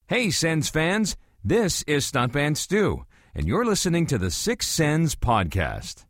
Hey, Sens fans, this is Stuntman Stu, and you're listening to the Six Sens Podcast.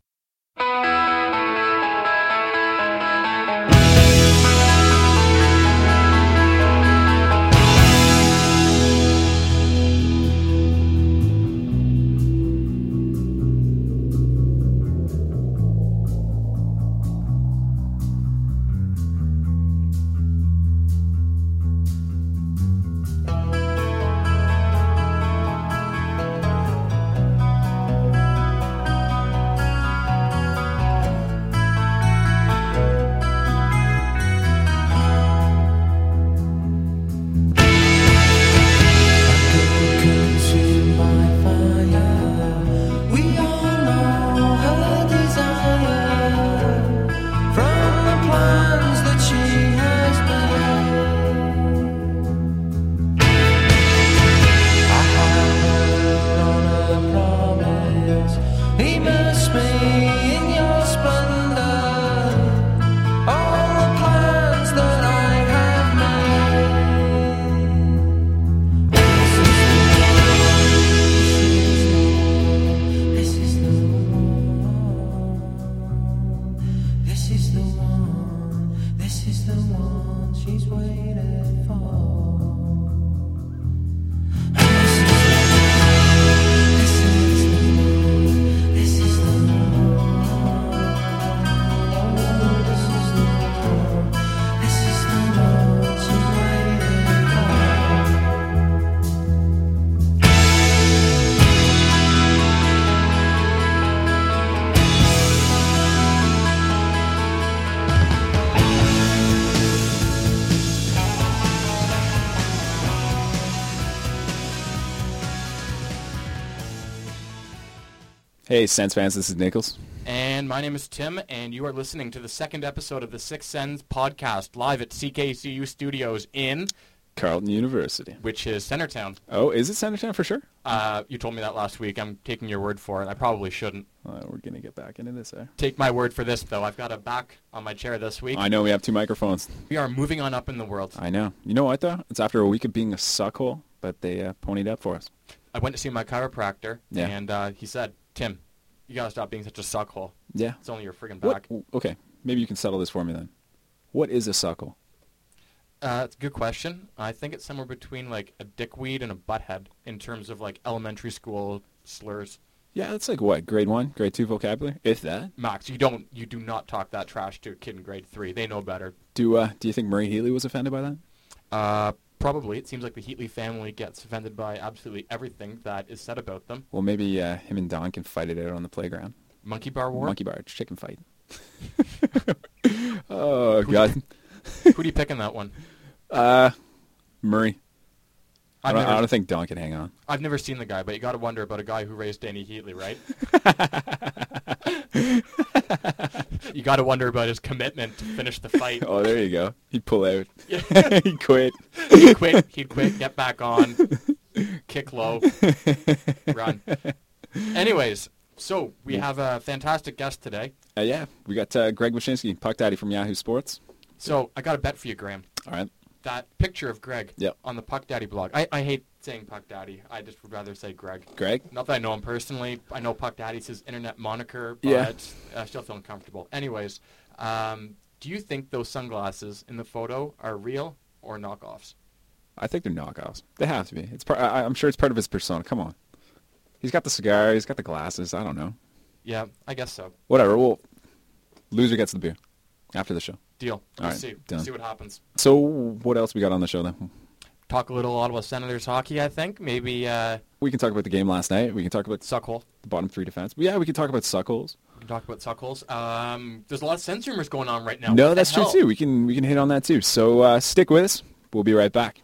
Hey, Sens fans, this is Nichols. And my name is Tim, and you are listening to the second episode of the Six Sens Podcast, live at CKCU Studios in... Carleton University. Which is Centertown. Oh, is it Centertown for sure? You told me that last week. I'm taking your word for it. I probably shouldn't. We're going to get back into this, eh? Take my word for this, though. I've got a back on my chair this week. I know, we have two microphones. We are moving on up in the world. I know. You know what, though? It's after a week of being a suckhole, but they ponied up for us. I went to see my chiropractor, yeah. And he said, Tim, you got to stop being such a suckhole. Yeah. It's only your friggin' back. Okay, maybe you can settle this for me then. What is a suckhole? It's a good question. I think it's somewhere between like a dickweed and a butthead in terms of like elementary school slurs. Yeah, that's like what, grade 1, grade 2 vocabulary, if that. Max, you do not talk that trash to a kid in grade 3. They know better. Do you think Murray Heatley was offended by that? Probably. It seems like the Heatley family gets offended by absolutely everything that is said about them. Well, maybe him and Don can fight it out on the playground. Monkey bar war? Monkey bar, chicken fight. Oh, God. Who do you pick in that one? Murray. I don't think Don can hang on. I've never seen the guy, but you got to wonder about a guy who raised Danny Heatley, right? You got to wonder about his commitment to finish the fight. Oh, there you go. He'd pull out. Yeah. He'd quit. He'd quit, get back on, kick low, run. Anyways, so we have a fantastic guest today. Yeah, we got Greg Wyshynski, Puck Daddy from Yahoo Sports. So I got a bet for you, Graham. All right. That picture of Greg yep. on the Puck Daddy blog. I hate saying Puck Daddy. I just would rather say Greg. Greg? Not that I know him personally. I know Puck Daddy's his internet moniker, but yeah. I still feel uncomfortable. Anyways, do you think those sunglasses in the photo are real or knockoffs? I think they're knockoffs. They have to be. I'm sure it's part of his persona. Come on. He's got the cigar. He's got the glasses. I don't know. Yeah, I guess so. Whatever. Well, loser gets the beer after the show. Deal. All We'll right, see what happens. So what else we got on the show then? Talk a little Ottawa Senators hockey, I think. Maybe... we can talk about the game last night. We can talk about... Suckhole. The bottom 3 defense. Yeah, we can talk about suckholes. We can talk about suckholes. There's a lot of Sens rumors going on right now. No, that's true too. We can hit on that too. So stick with us. We'll be right back.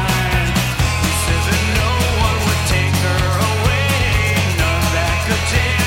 Take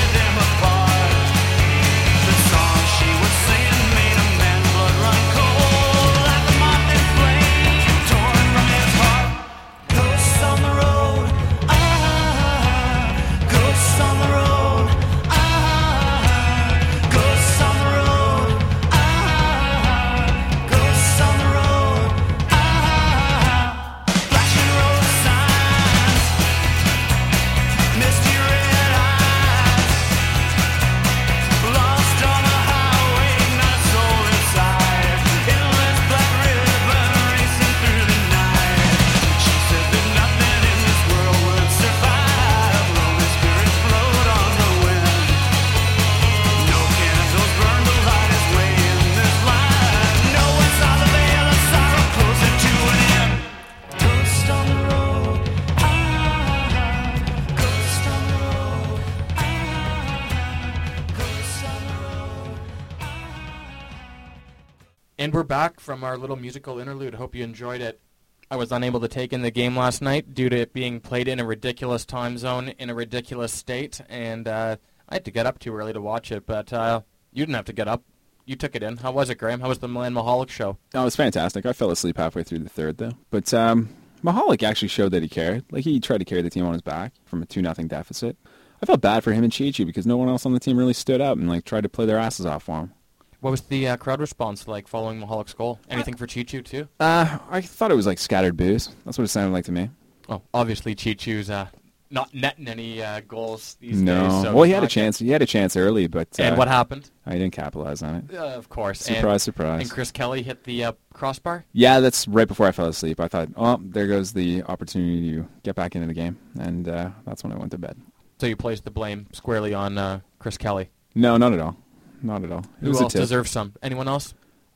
And we're back from our little musical interlude. Hope you enjoyed it. I was unable to take in the game last night due to it being played in a ridiculous time zone in a ridiculous state, and I had to get up too early to watch it, but you didn't have to get up. You took it in. How was it, Graham? How was the Milan Mahalik show? Oh, it was fantastic. I fell asleep halfway through the third, though. But Mahalik actually showed that he cared. Like, he tried to carry the team on his back from a 2-0 deficit. I felt bad for him and Chi-Chi because no one else on the team really stood up and like tried to play their asses off for him. What was the crowd response like following Mahalik's goal? Anything for Chi-Chu, too? I thought it was like scattered boos. That's what it sounded like to me. Oh, obviously Chi-Chu's not netting any goals these days. No. So Well, he had a chance. He had a chance early, but... And what happened? I didn't capitalize on it. Of course. Surprise, surprise. And Chris Kelly hit the crossbar? Yeah, that's right before I fell asleep. I thought, oh, there goes the opportunity to get back into the game. And that's when I went to bed. So you placed the blame squarely on Chris Kelly? No, not at all. Not at all. Who else deserves some? Anyone else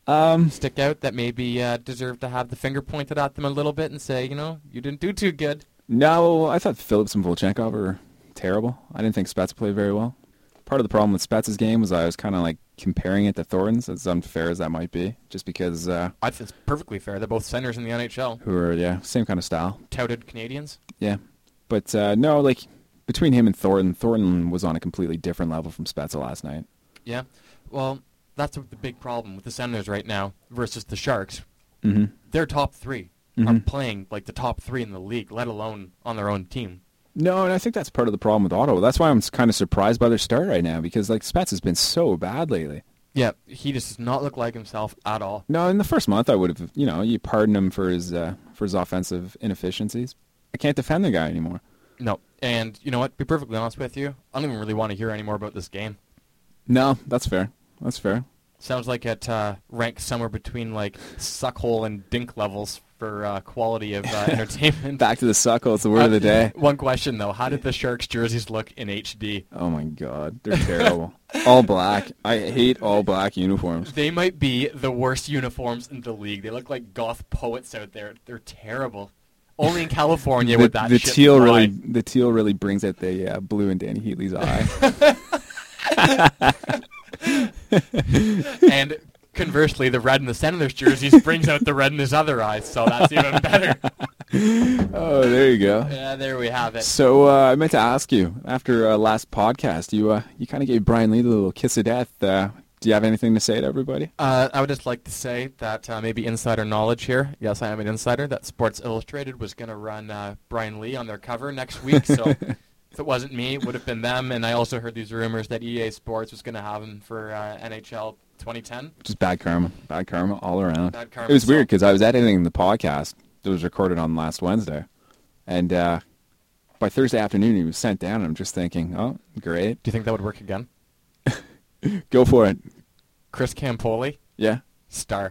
stick out that maybe deserve to have the finger pointed at them a little bit and say, you didn't do too good? No, I thought Phillips and Volchenkov were terrible. I didn't think Spets played very well. Part of the problem with Spets' game was I was kind of like comparing it to Thornton's, as unfair as that might be, just because... I think it's perfectly fair. They're both centers in the NHL. Who are, same kind of style. Touted Canadians? Yeah. But, no, like, between him and Thornton was on a completely different level from Spezza last night. Yeah. Well, that's the big problem with the Senators right now versus the Sharks. Mm-hmm. Their top three are playing like the top three in the league, let alone on their own team. No, and I think that's part of the problem with Ottawa. That's why I'm kind of surprised by their start right now, because like Spets has been so bad lately. Yeah, he just does not look like himself at all. No, in the first month I would have, you pardon him for his offensive inefficiencies. I can't defend the guy anymore. No, and you know what? Be perfectly honest with you, I don't even really want to hear any more about this game. No, that's fair. That's fair. Sounds like it ranks somewhere between like suckhole and dink levels for quality of entertainment. Back to the suckhole. It's the word of the day. One question though: how did the Sharks jerseys look in HD? Oh my God, they're terrible. All black. I hate all black uniforms. They might be the worst uniforms in the league. They look like goth poets out there. They're terrible. Only in California would that the shit teal fly. The teal really brings out the blue in Danny Heatley's eye. And conversely, the red in the Senators jerseys brings out the red in his other eyes, so that's even better. Oh, there you go. Yeah, there we have it. So I meant to ask you, after last podcast, you kind of gave Brian Lee the little kiss of death. Do you have anything to say to everybody? I would just like to say that maybe insider knowledge here. Yes, I am an insider. That Sports Illustrated was going to run Brian Lee on their cover next week, so... If it wasn't me, it would have been them. And I also heard these rumors that EA Sports was going to have him for NHL 2010. Just bad karma. Bad karma all around. Bad karma. It was weird because I was editing the podcast that was recorded on last Wednesday. And by Thursday afternoon, he was sent down. And I'm just thinking, oh, great. Do you think that would work again? Go for it. Chris Campoli? Yeah. Star.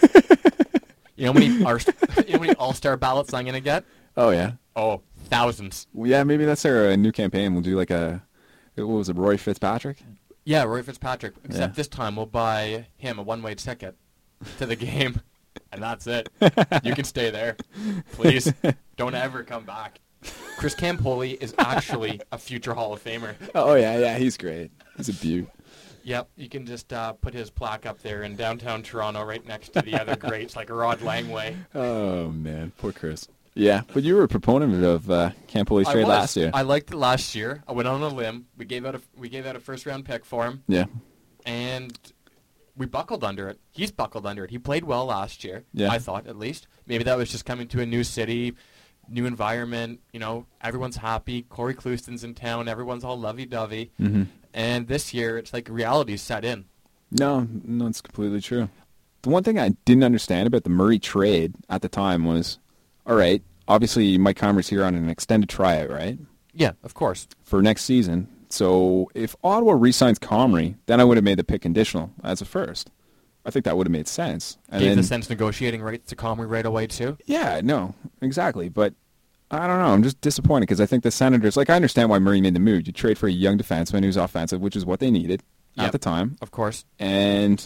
You know how many All-Star ballots I'm going to get? Oh, yeah. Oh, thousands. Well, yeah, maybe that's our new campaign. We'll do like what was it, Roy Fitzpatrick? Yeah, Roy Fitzpatrick. Except this time we'll buy him a one-way ticket to the game, and that's it. You can stay there. Please, don't ever come back. Chris Campoli is actually a future Hall of Famer. Oh, yeah, he's great. He's a beaut. Yep, you can just put his plaque up there in downtown Toronto right next to the other greats like Rod Langway. Oh, man, poor Chris. Yeah, but you were a proponent of Campoli trade last year. I liked it last year. I went on a limb. We gave out a first round pick for him. Yeah. And we buckled under it. He's buckled under it. He played well last year. Yeah. I thought, at least. Maybe that was just coming to a new city, new environment. Everyone's happy. Corey Clouston's in town. Everyone's all lovey-dovey. Mm-hmm. And this year, it's like reality's set in. No, it's completely true. The one thing I didn't understand about the Murray trade at the time was, all right, obviously Mike Commer's here on an extended tryout, right? Yeah, of course. For next season. So if Ottawa re-signs Comrie, then I would have made the pick conditional as a first. I think that would have made sense. And Gave the Sens negotiating rights to Comrie right away, too? Yeah, no, exactly. But I don't know. I'm just disappointed because I think the Senators, I understand why Murray made the move. You trade for a young defenseman who's offensive, which is what they needed at the time. Of course. And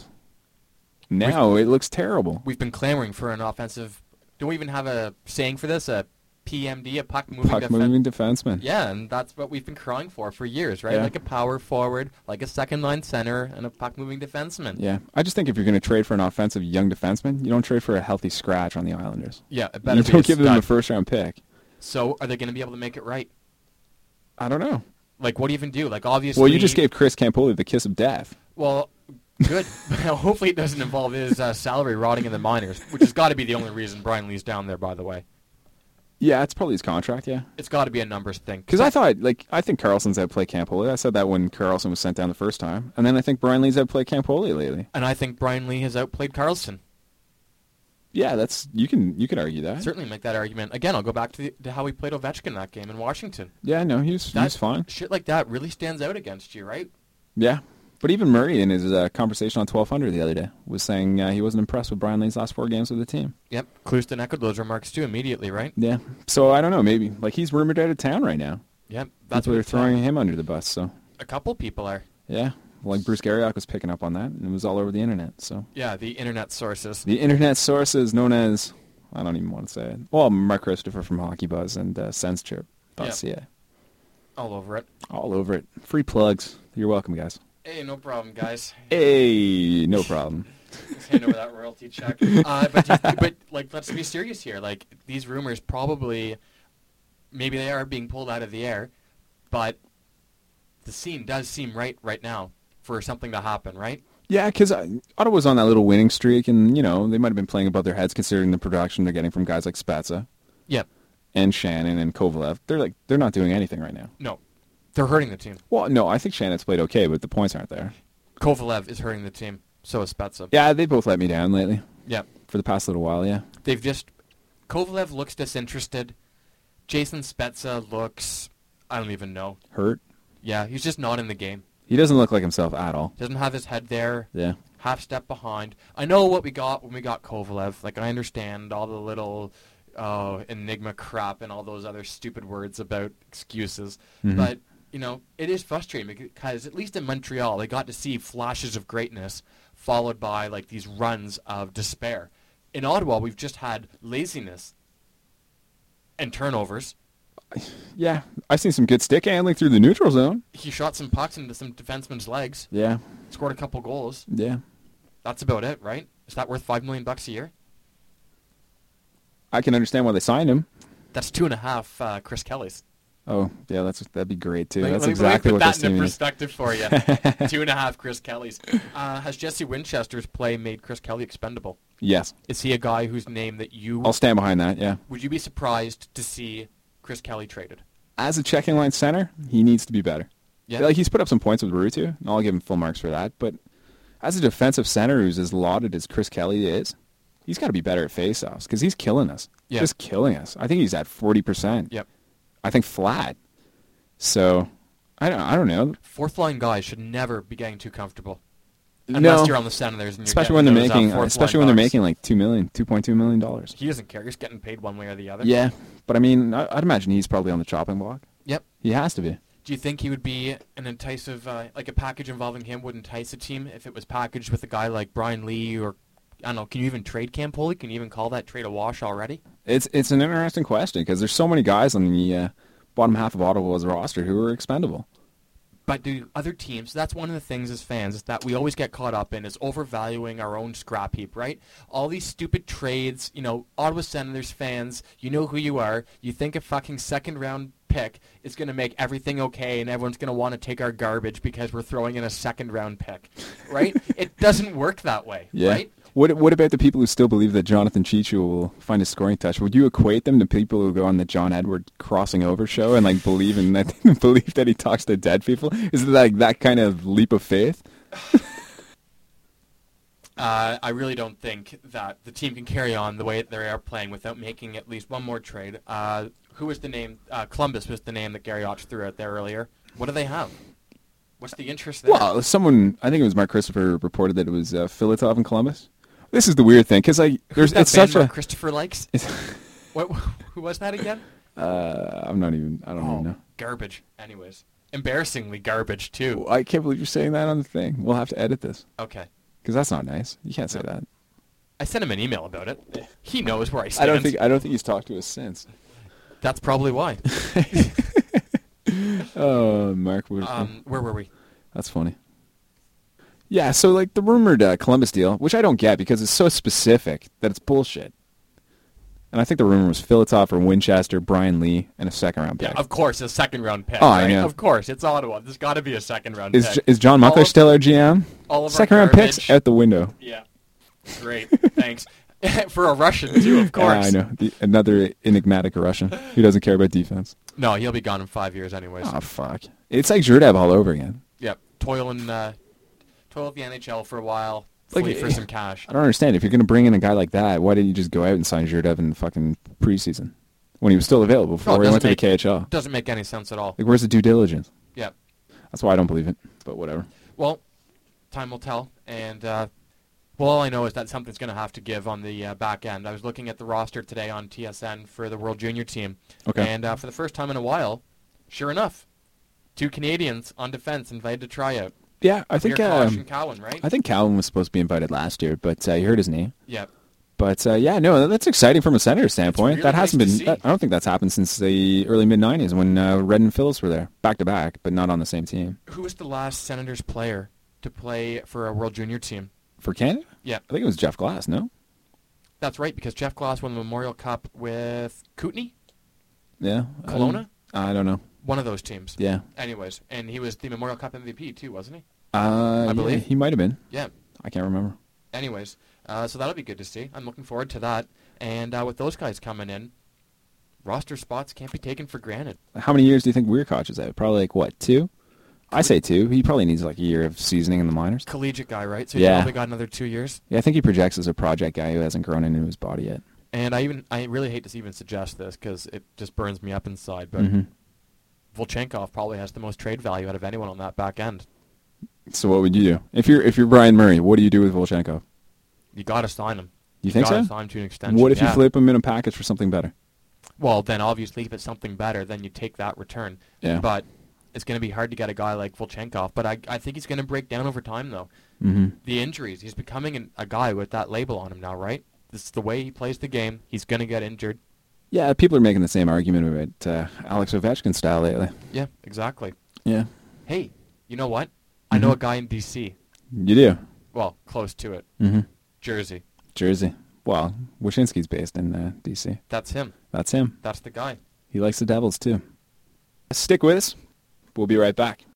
now it looks terrible. We've been clamoring for an offensive... Do we even have a saying for this? A PMD, a puck-moving Puck-moving defenseman. Yeah, and that's what we've been crying for years, right? Yeah. Like a power forward, like a second-line center, and a puck-moving defenseman. Yeah, I just think if you're going to trade for an offensive young defenseman, you don't trade for a healthy scratch on the Islanders. Yeah, it better You be don't a give them a stud. first-round pick. So are they going to be able to make it right? I don't know. Like, what do you even do? Like, obviously... Well, you just gave Chris Campoli the kiss of death. Well, good. Hopefully it doesn't involve his salary rotting in the minors, which has got to be the only reason Brian Lee's down there, by the way. Yeah, it's probably his contract, yeah. It's got to be a numbers thing. Because I think Carlson's outplayed Campoli. I said that when Carlson was sent down the first time. And then I think Brian Lee's outplayed Campoli lately. And I think Brian Lee has outplayed Carlson. Yeah, you could argue that. Certainly make that argument. Again, I'll go back to how he played Ovechkin that game in Washington. Yeah, no, he was fine. Shit like that really stands out against you, right? Yeah. But even Murray, in his conversation on 1200 the other day, was saying he wasn't impressed with Brian Lee's last 4 games with the team. Yep. Clouston echoed those remarks too immediately, right? Yeah. So I don't know, maybe. Like, he's rumored out of town right now. Yep. That's why they're throwing him under the bus, so. A couple people are. Yeah. Like Bruce Garriock was picking up on that, and it was all over the internet, so. Yeah, the internet sources. The internet sources known as, I don't even want to say it. Well, Mark Christopher from Hockey Buzz and SenseChirp.ca. Yep. All over it. All over it. Free plugs. You're welcome, guys. Hey, no problem, guys. Hey, no problem. Just hand over that royalty check. But like, let's be serious here. Like, these rumors probably, maybe they are being pulled out of the air, but the scene does seem right now for something to happen, right? Yeah, because Ottawa's on that little winning streak, and, they might have been playing above their heads considering the production they're getting from guys like Spezza. Yep. And Shannon and Kovalev. They're not doing anything right now. No. They're hurting the team. Well, no, I think Shannon's played okay, but the points aren't there. Kovalev is hurting the team. So is Spezza. Yeah, they both let me down lately. Yep. For the past little while, yeah. Kovalev looks disinterested. Jason Spezza looks, I don't even know. Hurt? Yeah, he's just not in the game. He doesn't look like himself at all. Doesn't have his head there. Yeah. Half step behind. I know what we got when we got Kovalev. Like, I understand all the little enigma crap and all those other stupid words about excuses. Mm-hmm. But, it is frustrating because at least in Montreal, they got to see flashes of greatness followed by, like, these runs of despair. In Ottawa, we've just had laziness and turnovers. Yeah, I've seen some good stick handling through the neutral zone. He shot some pucks into some defensemen's legs. Yeah. Scored a couple goals. Yeah. That's about it, right? Is that worth $5 million a year? I can understand why they signed him. That's 2.5 Chris Kelly's. Oh, yeah, that'd be great, too. Let That's me exactly put what that this team into is. perspective for you. 2.5 Chris Kelly's. Has Jesse Winchester's play made Chris Kelly expendable? Yes. Is he a guy whose name that you... I'll stand behind that, yeah. Would you be surprised to see Chris Kelly traded? As a checking line center, he needs to be better. Yeah. Like, he's put up some points with Ruutu, and I'll give him full marks for that. But as a defensive center who's as lauded as Chris Kelly is, he's got to be better at faceoffs because he's killing us. Yeah. Just killing us. I think he's at 40%. Yep. I think flat. So, I don't know. Fourth line guys should never be getting too comfortable. No. Unless you're on the Senators and you're Especially when they're getting making, those, especially fourth when they're line bucks. making like $2.2 million. He doesn't care. He's getting paid one way or the other. Yeah, but I mean, I'd imagine he's probably on the chopping block. Yep. He has to be. Do you think he would be an enticing, like a package involving him would entice a team if it was packaged with a guy like Brian Lee or, I don't know, can you even trade Campoli? Can you even call that trade a wash already? It's an interesting question because there's so many guys on the bottom half of Ottawa's roster who are expendable. But do other teams, that's one of the things as fans is that we always get caught up in is overvaluing our own scrap heap, right? All these stupid trades, Ottawa Senators fans, you know who you are. You think a fucking second round pick is going to make everything okay and everyone's going to want to take our garbage because we're throwing in a second round pick, right? It doesn't work that way, Yeah. right? What about the people who still believe that Jonathan Chichu will find a scoring touch? Would you equate them to people who go on the John Edward crossing over show and like believe that he talks to dead people? Is it like that kind of leap of faith? I really don't think that the team can carry on the way they are playing without making at least one more trade. Who was the name? Columbus was the name that Gary Otch threw out there earlier. What do they have? What's the interest there? Well, someone, I think it was Mark Christopher, reported that it was Filatov in Columbus. This is the weird thing because Who's that it's band such Mark a. Christopher likes. Who was that again? I don't even know. Garbage. Anyways, embarrassingly garbage too. I can't believe you're saying that on the thing. We'll have to edit this Okay. because that's not nice. You can't say that. I sent him an email about it. He knows where I stand. I don't think he's talked to us since. That's probably why. Oh, Mark. Where were we? That's funny. Yeah, so like the rumored Columbus deal, which I don't get because it's so specific that it's bullshit. And I think the rumor was Filatov or Winchester, Brian Lee, and a second-round pick. Yeah, of course, a second-round pick. Oh, right? I know. Of course, it's Ottawa. There's got to be a second-round pick. Is John Muckler still our GM? All of Second-round picks out the window. Yeah. Great. Thanks. For a Russian, too, of course. Yeah, I know. Another enigmatic Russian who doesn't care about defense. No, he'll be gone in 5 years anyways. Oh, fuck. It's like Zhurdev all over again. Yep. Toil at the NHL for a while. Flee for some cash. I don't understand. If you're going to bring in a guy like that, why didn't you just go out and sign Zhurdev in the fucking preseason when he was still available before he went to the KHL? Doesn't make any sense at all. Like, where's the due diligence? Yeah. That's why I don't believe it, but whatever. Well, time will tell, and all I know is that something's going to have to give on the back end. I was looking at the roster today on TSN for the World Junior team, and for the first time in a while, sure enough, 2 Canadians on defense invited to try out. Yeah, I think Cowan, right? I think Cowan was supposed to be invited last year, but you heard his name. Yeah. But yeah, no, that's exciting from a Senator standpoint. Really that hasn't nice been. I don't think that's happened since the early mid-90s when Red and Phillips were there, back to back, but not on the same team. Who was the last Senators player to play for a World Junior team? For Canada? Yeah. I think it was Jeff Glass. No. That's right, because Jeff Glass won the Memorial Cup with Kootenay. Yeah. Kelowna. I don't know. One of those teams. Yeah. Anyways, and he was the Memorial Cup MVP too, wasn't he? I believe. he might have been. Yeah. I can't remember. Anyways, so that'll be good to see. I'm looking forward to that. And with those guys coming in, roster spots can't be taken for granted. How many years do you think Weirkoch is out? Probably like, what, 2? I say 2. He probably needs like a year of seasoning in the minors. Collegiate guy, right? So he's probably got another 2 years. Yeah, I think he projects as a project guy who hasn't grown into his body yet. And I really hate to even suggest this because it just burns me up inside, but Volchenkov probably has the most trade value out of anyone on that back end. So what would you do? If you're Brian Murray, what do you do with Volchenkov? You got to sign him. You think so? Got to sign him to an extension. What if you flip him in a package for something better? Well, then obviously if it's something better, then you take that return. Yeah. But it's going to be hard to get a guy like Volchenkov. But I think he's going to break down over time, though. Mm-hmm. The injuries. He's becoming a guy with that label on him now, right? This is the way he plays the game. He's going to get injured. Yeah, people are making the same argument about Alex Ovechkin style lately. Yeah, exactly. Yeah. Hey, you know what? I know a guy in D.C. You do? Well, close to it. Mm-hmm. Jersey. Well, Wyshynski's based in D.C. That's him. That's him. That's the guy. He likes the Devils, too. Stick with us. We'll be right back.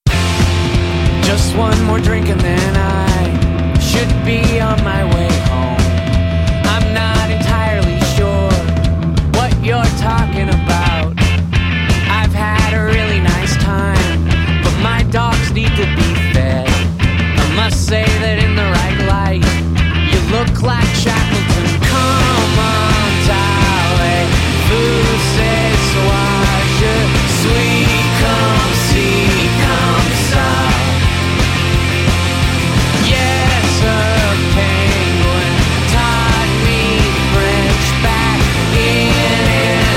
Just one more drink and then I should be on my way home. I'm not entirely sure what you're talking about. I've had a really nice time, but my dogs need to be fed. I must say that in the right light, you look like Shackleton. Come on, Tally, vous ce soir, je suis comme si, comme ça. Yes, a penguin taught me French back in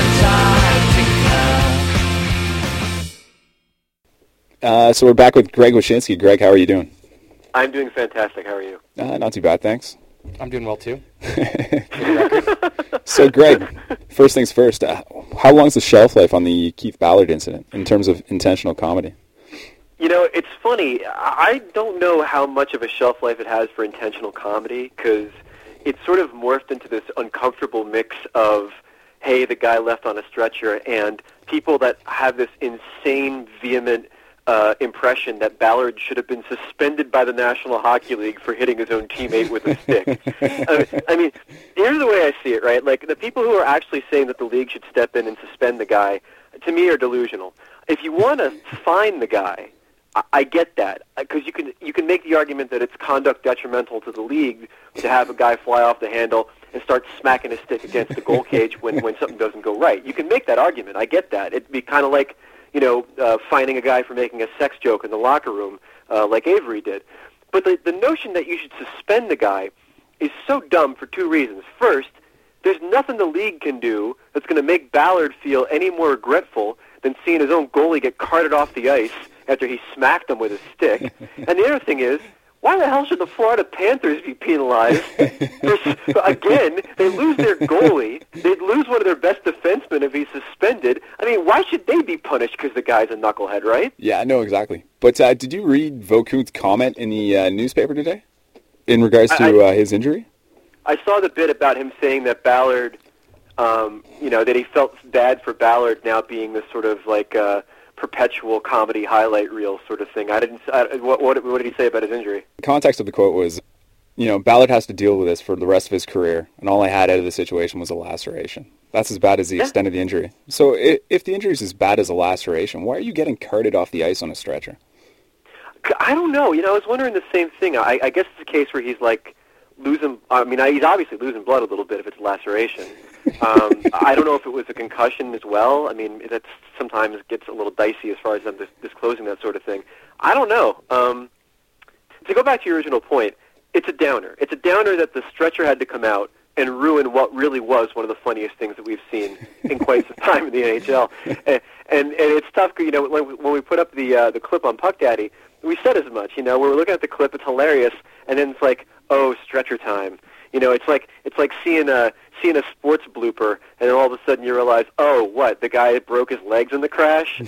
Antarctica. So we're back with Greg Wyshynski. Greg, how are you doing? I'm doing fantastic. How are you? Not too bad, thanks. I'm doing well, too. So, Greg, first things first, how long is the shelf life on the Keith Ballard incident in terms of intentional comedy? You know, it's funny. I don't know how much of a shelf life it has for intentional comedy because it's sort of morphed into this uncomfortable mix of, hey, the guy left on a stretcher, and people that have this insane, vehement impression that Ballard should have been suspended by the National Hockey League for hitting his own teammate with a stick. I mean, here's the way I see it, right? Like, the people who are actually saying that the league should step in and suspend the guy, to me, are delusional. If you want to fine the guy, I get that, because you can make the argument that it's conduct detrimental to the league to have a guy fly off the handle and start smacking his stick against the goal cage when something doesn't go right. You can make that argument. I get that. It'd be kind of like, fining a guy for making a sex joke in the locker room, like Avery did. But the notion that you should suspend the guy is so dumb for 2 reasons. First, there's nothing the league can do that's going to make Ballard feel any more regretful than seeing his own goalie get carted off the ice after he smacked him with a stick. And the other thing is, why the hell should the Florida Panthers be penalized? Again, they lose their goalie. They'd lose one of their best defensemen if he's suspended. I mean, why should they be punished because the guy's a knucklehead, right? Yeah, no, exactly. But did you read Vokunt's comment in the newspaper today in regards to his injury? I saw the bit about him saying that Ballard, that he felt bad for Ballard now being this sort of like perpetual comedy highlight reel sort of thing. What did he say about his injury? The context of the quote was, Ballard has to deal with this for the rest of his career, and all I had out of the situation was a laceration. That's as bad as the extent of the injury. So if the injury is as bad as a laceration, why are you getting carted off the ice on a stretcher? I don't know. I was wondering the same thing. I guess it's a case where he's like losing. I mean, he's obviously losing blood a little bit if it's laceration. I don't know if it was a concussion as well. I mean, that sometimes gets a little dicey as far as them disclosing that sort of thing. I don't know. To go back to your original point, it's a downer. It's a downer that the stretcher had to come out and ruin what really was one of the funniest things that we've seen in quite some time in the NHL. And it's tough, when we put up the clip on Puck Daddy, we said as much. We're looking at the clip, it's hilarious, and then it's like, oh, stretcher time. It's like seeing a sports blooper, and then all of a sudden you realize, oh, what, the guy broke his legs in the crash?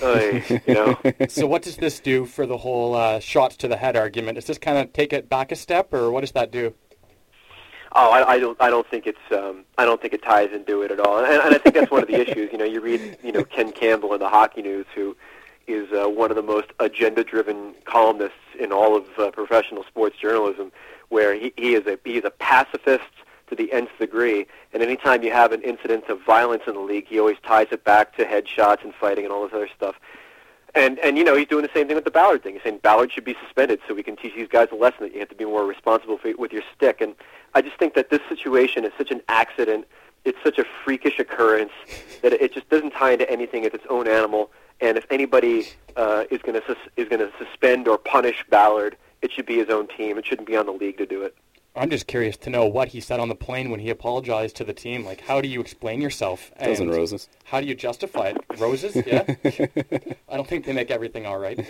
So what does this do for the whole shots to the head argument? Does this kind of take it back a step, or what does that do? Oh, I don't think it ties into it at all, and I think that's one of the issues. You read Ken Campbell in the Hockey News, who is one of the most agenda-driven columnists in all of professional sports journalism, where he is a pacifist to the nth degree, and anytime you have an incident of violence in the league, he always ties it back to headshots and fighting and all this other stuff. And he's doing the same thing with the Ballard thing. He's saying Ballard should be suspended so we can teach these guys a lesson that you have to be more responsible with your stick. And I just think that this situation is such an accident, it's such a freakish occurrence that it just doesn't tie into anything. It's its own animal. And if anybody is going to suspend or punish Ballard, it should be his own team. It shouldn't be on the league to do it. I'm just curious to know what he said on the plane when he apologized to the team. Like, how do you explain yourself? Dozen roses. How do you justify it? Roses? Yeah? I don't think they make everything all right.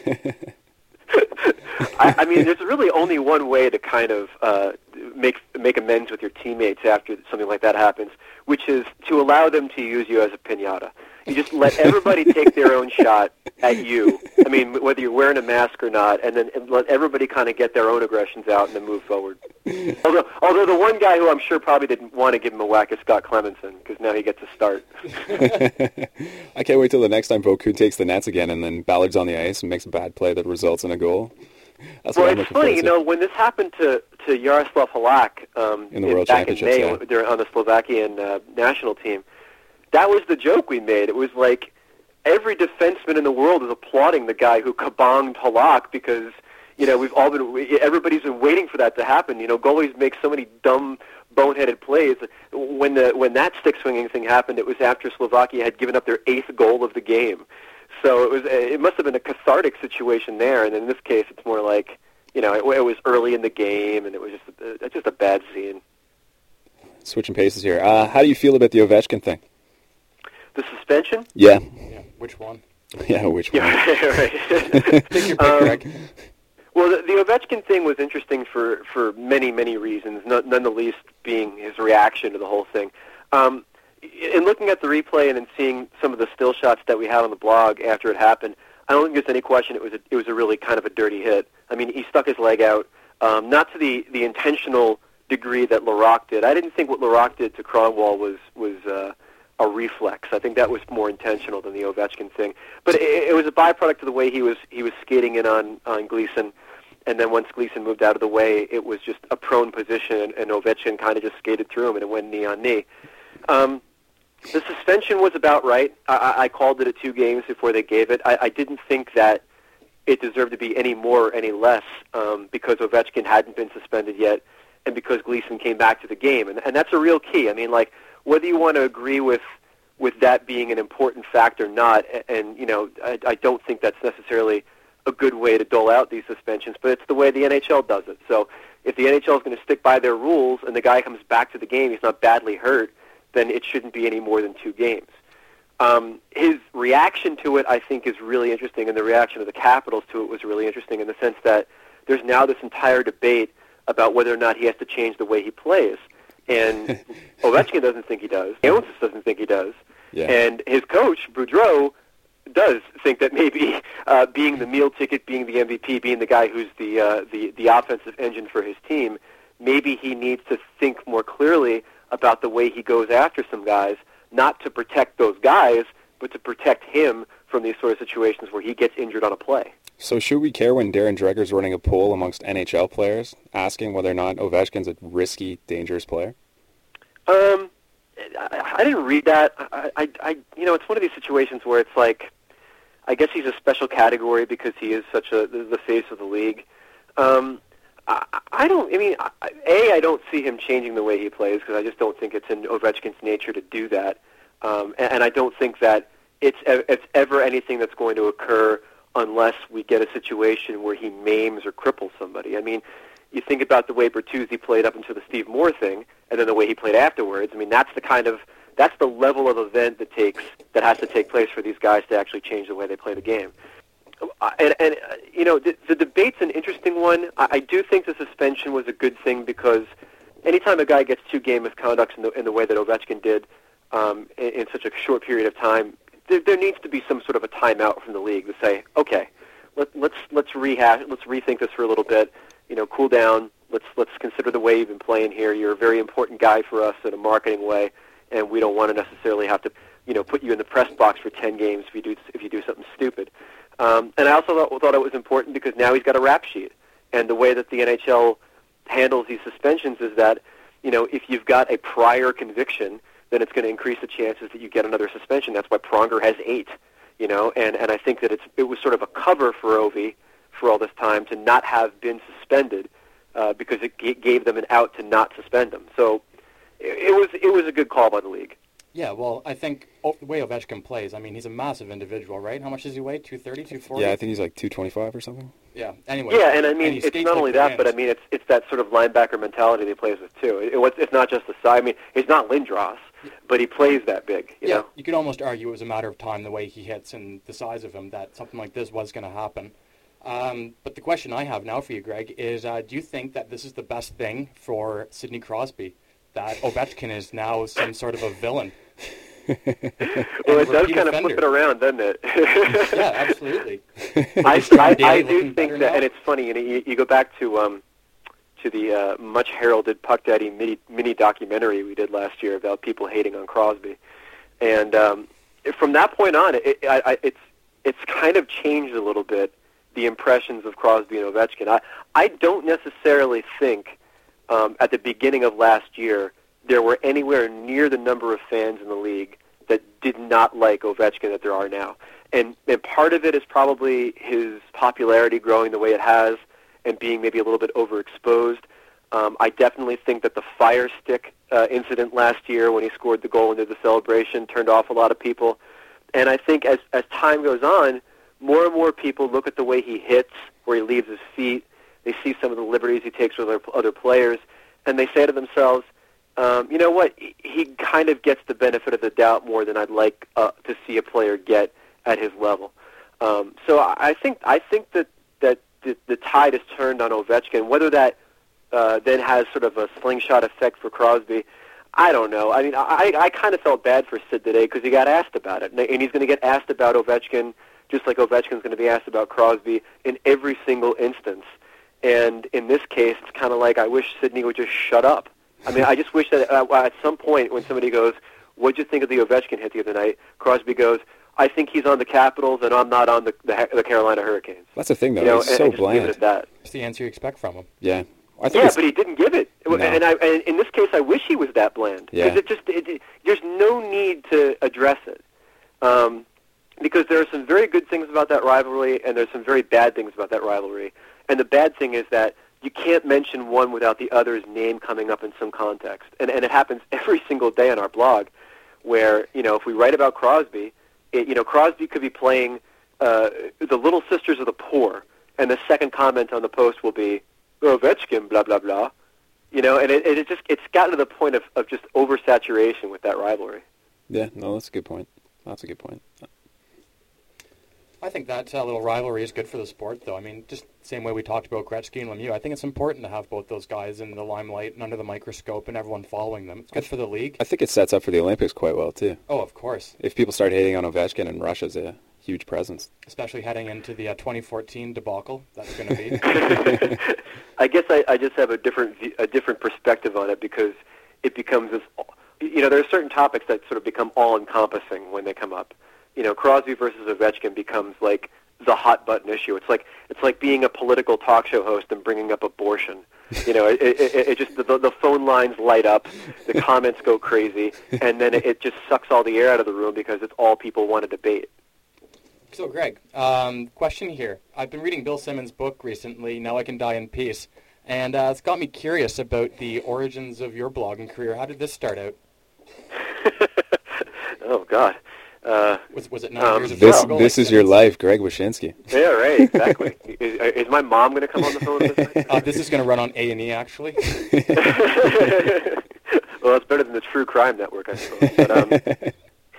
I mean, there's really only one way to kind of make amends with your teammates after something like that happens, which is to allow them to use you as a piñata. You just let everybody take their own shot at you. I mean, whether you're wearing a mask or not, and then let everybody kind of get their own aggressions out and then move forward. Although the one guy who I'm sure probably didn't want to give him a whack is Scott Clemenson, because now he gets a start. I can't wait till the next time Vokunt takes the nets again, and then Ballard's on the ice and makes a bad play that results in a goal. That's what I'm looking funny, forward to. when this happened to Yaroslav Halak in the World back in Championships, May they're on the Slovakian national team, that was the joke we made. It was like every defenseman in the world is applauding the guy who kabonged Halak because everybody's been waiting for that to happen. Goalies make so many dumb, boneheaded plays. When that stick swinging thing happened, it was after Slovakia had given up their 8th goal of the game. So it must have been a cathartic situation there. And in this case, it's more like it was early in the game, and it was just a bad scene. Switching paces here. How do you feel about the Ovechkin thing? The suspension? Yeah. Which one? Yeah, which one? Yeah, right. Take your pick, Greg. Well, the Ovechkin thing was interesting for many, many reasons, none the least being his reaction to the whole thing. In looking at the replay and in seeing some of the still shots that we had on the blog after it happened, I don't think there's any question it was a really kind of a dirty hit. I mean, he stuck his leg out, not to the intentional degree that Larocque did. I didn't think what Larocque did to Kronwall was a reflex. I think that was more intentional than the Ovechkin thing. But it was a byproduct of the way he was skating in on Gleason, and then once Gleason moved out of the way, it was just a prone position, and Ovechkin kind of just skated through him, and it went knee on knee. The suspension was about right. I called it at 2 games before they gave it. I didn't think that it deserved to be any more or any less because Ovechkin hadn't been suspended yet, and because Gleason came back to the game, and that's a real key. I mean, like, whether you want to agree with that being an important fact or not, and I don't think that's necessarily a good way to dole out these suspensions, but it's the way the NHL does it. So if the NHL is going to stick by their rules and the guy comes back to the game, he's not badly hurt, then it shouldn't be any more than 2 games. His reaction to it, I think, is really interesting, and the reaction of the Capitals to it was really interesting in the sense that there's now this entire debate about whether or not he has to change the way he plays. And Ovechkin doesn't think he does. Jonas doesn't think he does. Yeah. And his coach, Boudreau, does think that maybe being the meal ticket, being the MVP, being the guy who's the offensive engine for his team, maybe he needs to think more clearly about the way he goes after some guys, not to protect those guys, but to protect him from these sort of situations where he gets injured on a play. So should we care when Darren Dreger's running a poll amongst NHL players, asking whether or not Ovechkin's a risky, dangerous player? I didn't read that. I it's one of these situations where it's like, I guess he's a special category because he is such the face of the league. I don't see him changing the way he plays because I just don't think it's in Ovechkin's nature to do that. And I don't think that it's ever anything that's going to occur unless we get a situation where he maims or cripples somebody. I mean, you think about the way Bertuzzi played up until the Steve Moore thing, and then the way he played afterwards. I mean, that's the level of event that has to take place for these guys to actually change the way they play the game. The debate's an interesting one. I do think the suspension was a good thing because anytime a guy gets 2 game misconducts in the way that Ovechkin did in such a short period of time, there needs to be some sort of a timeout from the league to say, okay, let's rethink this for a little bit. Cool down. Let's consider the way you've been playing here. You're a very important guy for us in a marketing way, and we don't want to necessarily have to, put you in the press box for 10 games if you do something stupid. And I also thought it was important because now he's got a rap sheet, and the way that the NHL handles these suspensions is that, if you've got a prior conviction, then it's going to increase the chances that you get another suspension. That's why Pronger has 8, and I think that it was sort of a cover for Ovi for all this time to not have been suspended because it gave them an out to not suspend him. So it was a good call by the league. Yeah, well, I think the way Ovechkin plays, I mean, he's a massive individual, right? How much does he weigh? 230, 240? Yeah, I think he's like 225 or something. Yeah, anyway. Yeah, and I mean, it's not only that, but I mean, it's that sort of linebacker mentality that he plays with, too. It's not just the size. I mean, he's not Lindros, but he plays that big, you know? You could almost argue it was a matter of time, the way he hits and the size of him, that something like this was going to happen. But the question I have now for you, Greg, is do you think that this is the best thing for Sidney Crosby, that Ovechkin is now some sort of a villain? Well, it does kind of flip it around, doesn't it? Yeah, absolutely. I do think that, and it's funny, you go back to the much heralded Puck Daddy mini documentary we did last year about people hating on Crosby, and from that point on, it's kind of changed a little bit, the impressions of Crosby and Ovechkin. I don't necessarily think at the beginning of last year there were anywhere near the number of fans in the league that did not like Ovechkin that there are now. And part of it is probably his popularity growing the way it has and being maybe a little bit overexposed. I definitely think that the Fire Stick incident last year when he scored the goal and did the celebration turned off a lot of people. And I think as time goes on, more and more people look at the way he hits, where he leaves his feet. They see some of the liberties he takes with other players, and they say to themselves, you know what, he kind of gets the benefit of the doubt more than I'd like to see a player get at his level. So I think that the tide has turned on Ovechkin. Whether that then has sort of a slingshot effect for Crosby, I don't know. I mean, I kind of felt bad for Sid today because he got asked about it, and he's going to get asked about Ovechkin just like Ovechkin's going to be asked about Crosby in every single instance. And in this case, it's kind of like I wish Sidney would just shut up. I mean, I just wish that at some point when somebody goes, what'd you think of the Ovechkin hit the other night? Crosby goes, I think he's on the Capitals and I'm not on the Carolina Hurricanes. That's the thing, though. He's so bland. Leave it at that. That's the answer you expect from him. Yeah. But he didn't give it. No. And in this case, I wish he was that bland. Yeah. Because there's no need to address it. Because there are some very good things about that rivalry, and there's some very bad things about that rivalry. And the bad thing is that you can't mention one without the other's name coming up in some context. And it happens every single day on our blog, where, if we write about Crosby, Crosby could be playing the Little Sisters of the Poor, and the second comment on the post will be, Ovechkin, blah, blah, blah. And it's gotten to the point of just oversaturation with that rivalry. Yeah, no, that's a good point. That's a good point. I think that little rivalry is good for the sport, though. I mean, just the same way we talked about Gretzky and Lemieux, I think it's important to have both those guys in the limelight and under the microscope and everyone following them. It's good for the league. I think it sets up for the Olympics quite well, too. Oh, of course. If people start hating on Ovechkin, and Russia's a huge presence. Especially heading into the 2014 debacle, that's going to be. I guess I just have a different perspective on it, because it becomes this, there are certain topics that sort of become all-encompassing when they come up. Crosby versus Ovechkin becomes like the hot button issue. It's like being a political talk show host and bringing up abortion. It just the phone lines light up, the comments go crazy, and then it just sucks all the air out of the room because it's all people want to debate. So, Greg, question here. I've been reading Bill Simmons' book recently, Now I Can Die in Peace, and it's got me curious about the origins of your blogging career. How did this start out? Oh, God. Was it 9 years of struggle? This is your life, Greg Wyshynski. Yeah, right, exactly. Is my mom going to come on the phone with this? This is going to run on A&E, actually. Well, it's better than the True Crime Network, I suppose. But,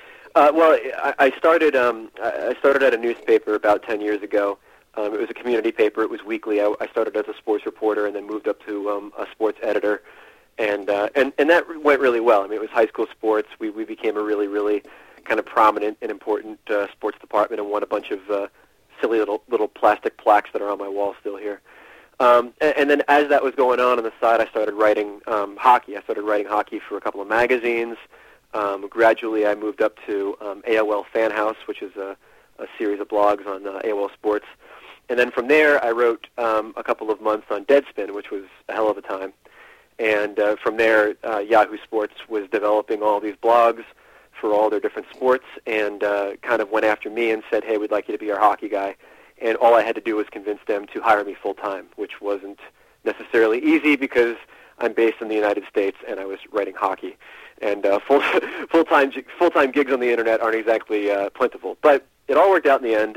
I started at a newspaper about 10 years ago. It was a community paper. It was weekly. I started as a sports reporter and then moved up to a sports editor, and that went really well. I mean, it was high school sports. We became a really, really kind of prominent and important sports department, and won a bunch of silly little plastic plaques that are on my wall still here. And then as that was going on the side, I started writing hockey. I started writing hockey for a couple of magazines. Gradually, I moved up to AOL Fan House, which is a series of blogs on AOL Sports. And then from there, I wrote a couple of months on Deadspin, which was a hell of a time. And from there, Yahoo Sports was developing all these blogs for all their different sports, and kind of went after me and said, hey, we'd like you to be our hockey guy. And all I had to do was convince them to hire me full-time, which wasn't necessarily easy because I'm based in the United States and I was writing hockey. And full-time gigs on the Internet aren't exactly plentiful. But it all worked out in the end,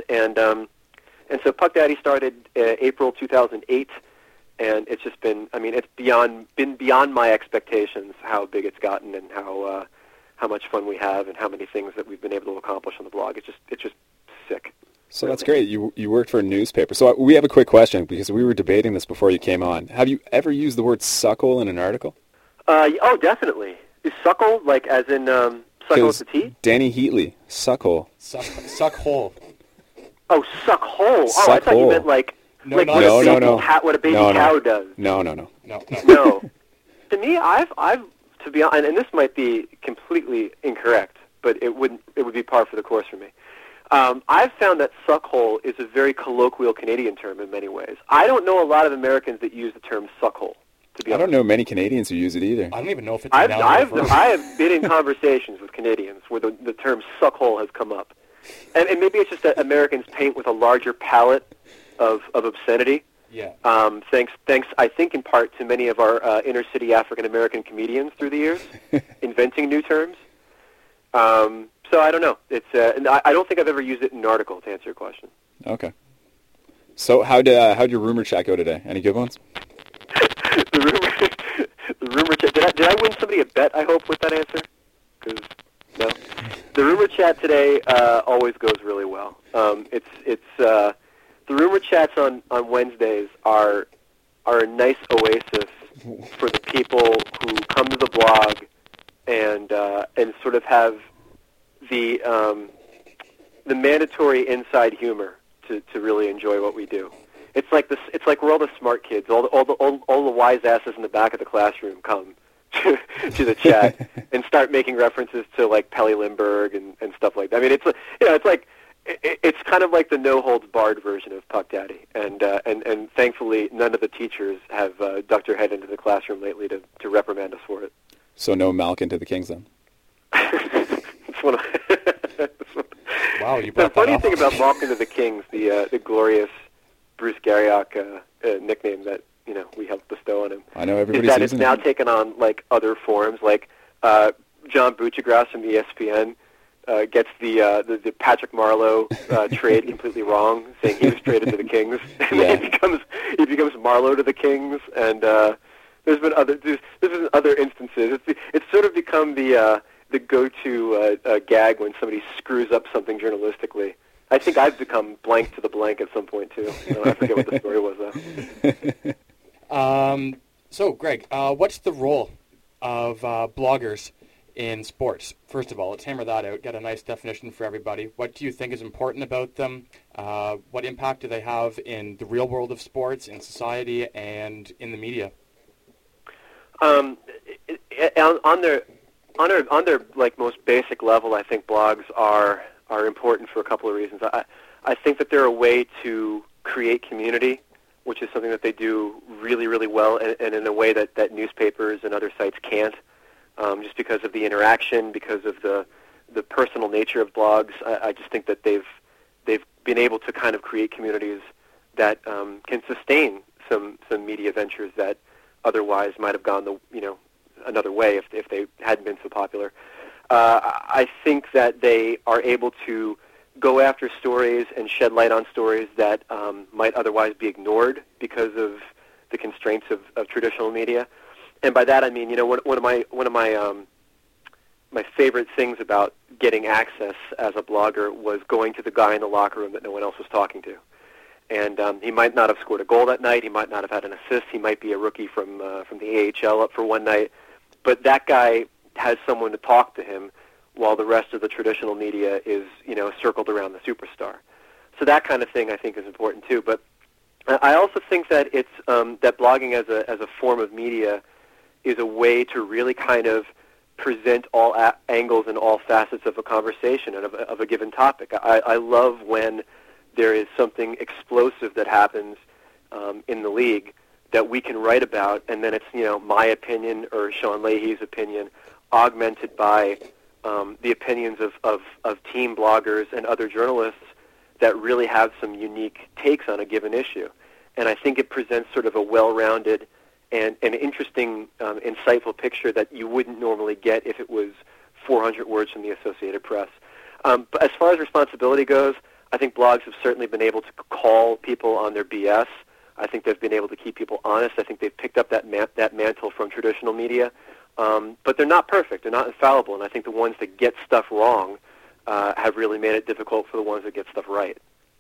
and so Puck Daddy started April 2008, and it's just been, it's been beyond my expectations how big it's gotten and how much fun we have and how many things that we've been able to accomplish on the blog. It's just sick. So that's great. You worked for a newspaper. So we have a quick question, because we were debating this before you came on. Have you ever used the word suckhole in an article? Oh, definitely. Is suckle like as in suckle with the T? Danny Heatley, suckhole. Suckhole. Oh, suckhole. Oh, Suck I thought hole. you meant like No. what a baby cow does. No. No. To me, I've to be honest, and this might be completely incorrect, but it would be par for the course for me. I've found that suckhole is a very colloquial Canadian term in many ways. I don't know a lot of Americans that use the term suckhole. To be honest, I don't know many Canadians who use it either. I don't even know if it's I have been in conversations with Canadians where the term suckhole has come up, and maybe it's just that Americans paint with a larger palette of obscenity. Yeah. Thanks. I think in part to many of our inner city African American comedians through the years, inventing new terms. So I don't know. It's and I don't think I've ever used it in an article, to answer your question. Okay. So how'd your rumor chat go today? Any good ones? the rumor chat. Did I win somebody a bet? I hope with that answer. 'Cause no. The rumor chat today always goes really well. The rumor chats on Wednesdays are a nice oasis for the people who come to the blog and sort of have the mandatory inside humor to really enjoy what we do. It's like we're all the smart kids, all the wise asses in the back of the classroom come to the chat and start making references to like Pelly Lindbergh and stuff like that. I mean, it's kind of like the no holds barred version of Puck Daddy, and thankfully none of the teachers have ducked their head into the classroom lately to reprimand us for it. So no Malkin to the Kings then. Wow, you the brought funny that up. thing about Malkin to the Kings, the glorious Bruce Garriock nickname that we helped bestow on him. I know is everybody's that it's using now it. taken on like other forms, like John Buccigross from ESPN gets the Patrick Marleau trade completely wrong, saying he was traded to the Kings, and then he becomes Marleau to the Kings, and there's been other instances. It's sort of become the go-to gag when somebody screws up something journalistically. I think I've become blank to the blank at some point too. I forget what the story was though. So, Greg, what's the role of bloggers in sports? First of all, let's hammer that out, get a nice definition for everybody. What do you think is important about them? What impact do they have in the real world of sports, in society, and in the media? On their like most basic level, I think blogs are important for a couple of reasons. I think that they're a way to create community, which is something that they do really, really well, and in a way that newspapers and other sites can't, just because of the interaction, because of the personal nature of blogs. I just think that they've been able to kind of create communities that can sustain some media ventures that otherwise might have gone another way if they hadn't been so popular. I think that they are able to go after stories and shed light on stories that might otherwise be ignored because of the constraints of traditional media. And by that I mean, one of my my favorite things about getting access as a blogger was going to the guy in the locker room that no one else was talking to. And he might not have scored a goal that night. He might not have had an assist. He might be a rookie from the AHL up for one night. But that guy has someone to talk to him while the rest of the traditional media is, circled around the superstar. So that kind of thing I think is important too. But I also think that it's that blogging as a form of media is a way to really kind of present all angles and all facets of a conversation and of a given topic. I love when there is something explosive that happens in the league that we can write about, and then it's my opinion or Sean Leahy's opinion augmented by the opinions of team bloggers and other journalists that really have some unique takes on a given issue. And I think it presents sort of a well-rounded and an interesting, insightful picture that you wouldn't normally get if it was 400 words from the Associated Press. But as far as responsibility goes, I think blogs have certainly been able to call people on their BS. I think they've been able to keep people honest. I think they've picked up that mantle from traditional media. But they're not perfect. They're not infallible. And I think the ones that get stuff wrong have really made it difficult for the ones that get stuff right.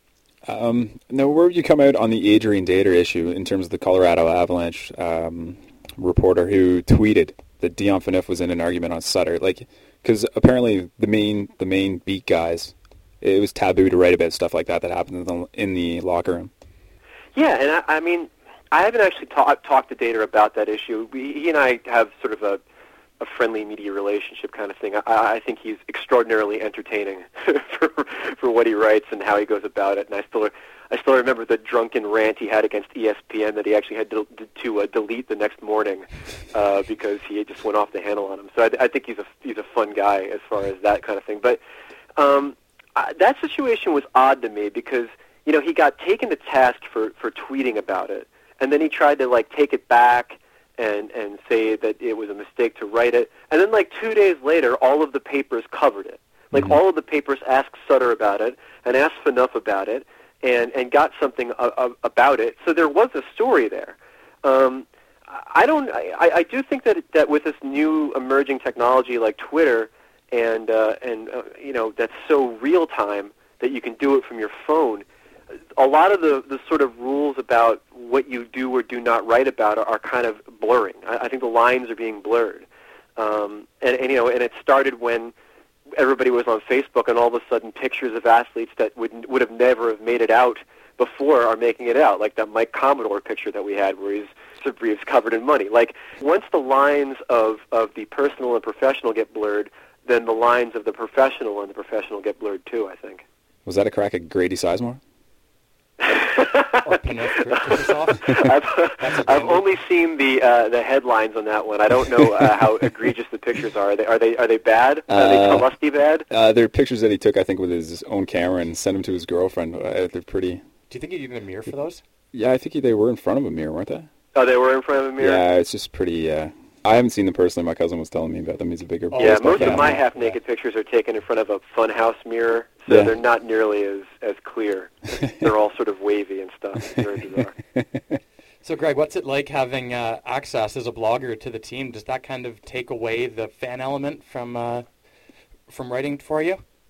Now, where would you come out on the Adrian Dater issue in terms of the Colorado Avalanche reporter who tweeted that Dion Phaneuf was in an argument on Sutter? Because apparently the main beat guys, it was taboo to write about stuff like that happened in the locker room. Yeah, and I mean, I haven't actually talked to Dater about that issue. He and I have sort of a friendly media relationship kind of thing. I think he's extraordinarily entertaining for what he writes and how he goes about it. And I still remember the drunken rant he had against ESPN that he actually had to delete the next morning because he just went off the handle on him. So I think he's a fun guy as far as that kind of thing. But that situation was odd to me because he got taken to task for tweeting about it, and then he tried to take it back and say that it was a mistake to write it. And then 2 days later, all of the papers covered it. All of the papers asked Sutter about it and asked Phaneuf about it and got something about it. So there was a story there. I do think that with this new emerging technology like Twitter and that's so real time that you can do it from your phone, a lot of the sort of rules about what you do or do not write about are kind of blurring. I think the lines are being blurred. And it started when everybody was on Facebook and all of a sudden pictures of athletes that would have never have made it out before are making it out, like that Mike Commodore picture that we had where he's covered in money. Once the lines of the personal and professional get blurred, then the lines of the professional and the professional get blurred too, I think. Was that a crack at Grady Sizemore? Or I've only seen the headlines on that one. I don't know how egregious the pictures are. Are they bad? Are they musty bad? They're pictures that he took, I think, with his own camera and sent them to his girlfriend. They're pretty. Do you think he needed a mirror for those? Yeah, I think they were in front of a mirror, weren't they? Oh, they were in front of a mirror? Yeah, it's just pretty. I haven't seen them personally. My cousin was telling me about them. He's a bigger. Yeah, most of my half-naked pictures are taken in front of a funhouse mirror, so they're not nearly as clear. They're all sort of wavy and stuff. Very bizarre. So, Greg, what's it like having access as a blogger to the team? Does that kind of take away the fan element from writing for you?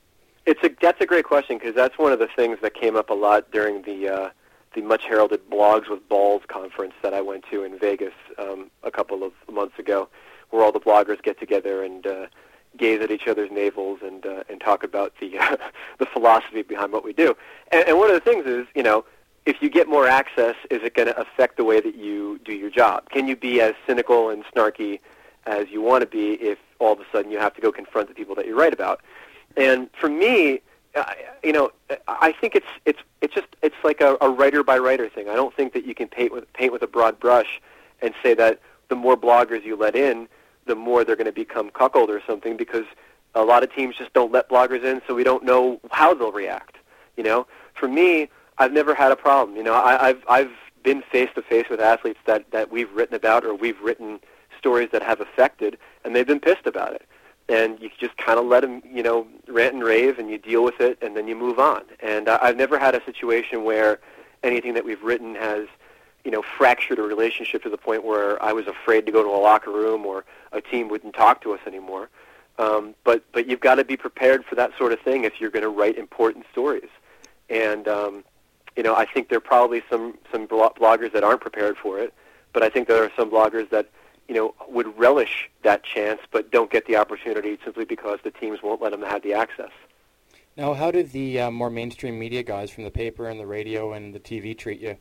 That's a great question, because that's one of the things that came up a lot during the much heralded Blogs with Balls conference that I went to in Vegas a couple of months ago, where all the bloggers get together and gaze at each other's navels and talk about the the philosophy behind what we do. And one of the things is, if you get more access, is it going to affect the way that you do your job? Can you be as cynical and snarky as you want to be if all of a sudden you have to go confront the people that you write about? And for me, I think it's like a writer by writer thing. I don't think that you can paint with a broad brush and say that the more bloggers you let in, the more they're going to become cuckold or something, because a lot of teams just don't let bloggers in, so we don't know how they'll react. For me, I've never had a problem. I've been face to face with athletes that we've written about, or we've written stories that have affected, and they've been pissed about it. And you just kind of let them, rant and rave, and you deal with it, and then you move on. And I've never had a situation where anything that we've written has, fractured a relationship to the point where I was afraid to go to a locker room or a team wouldn't talk to us anymore. But you've got to be prepared for that sort of thing if you're going to write important stories. And I think there are probably some bloggers that aren't prepared for it, but I think there are some bloggers that would relish that chance but don't get the opportunity simply because the teams won't let them have the access. Now, how did the more mainstream media guys from the paper and the radio and the TV treat you?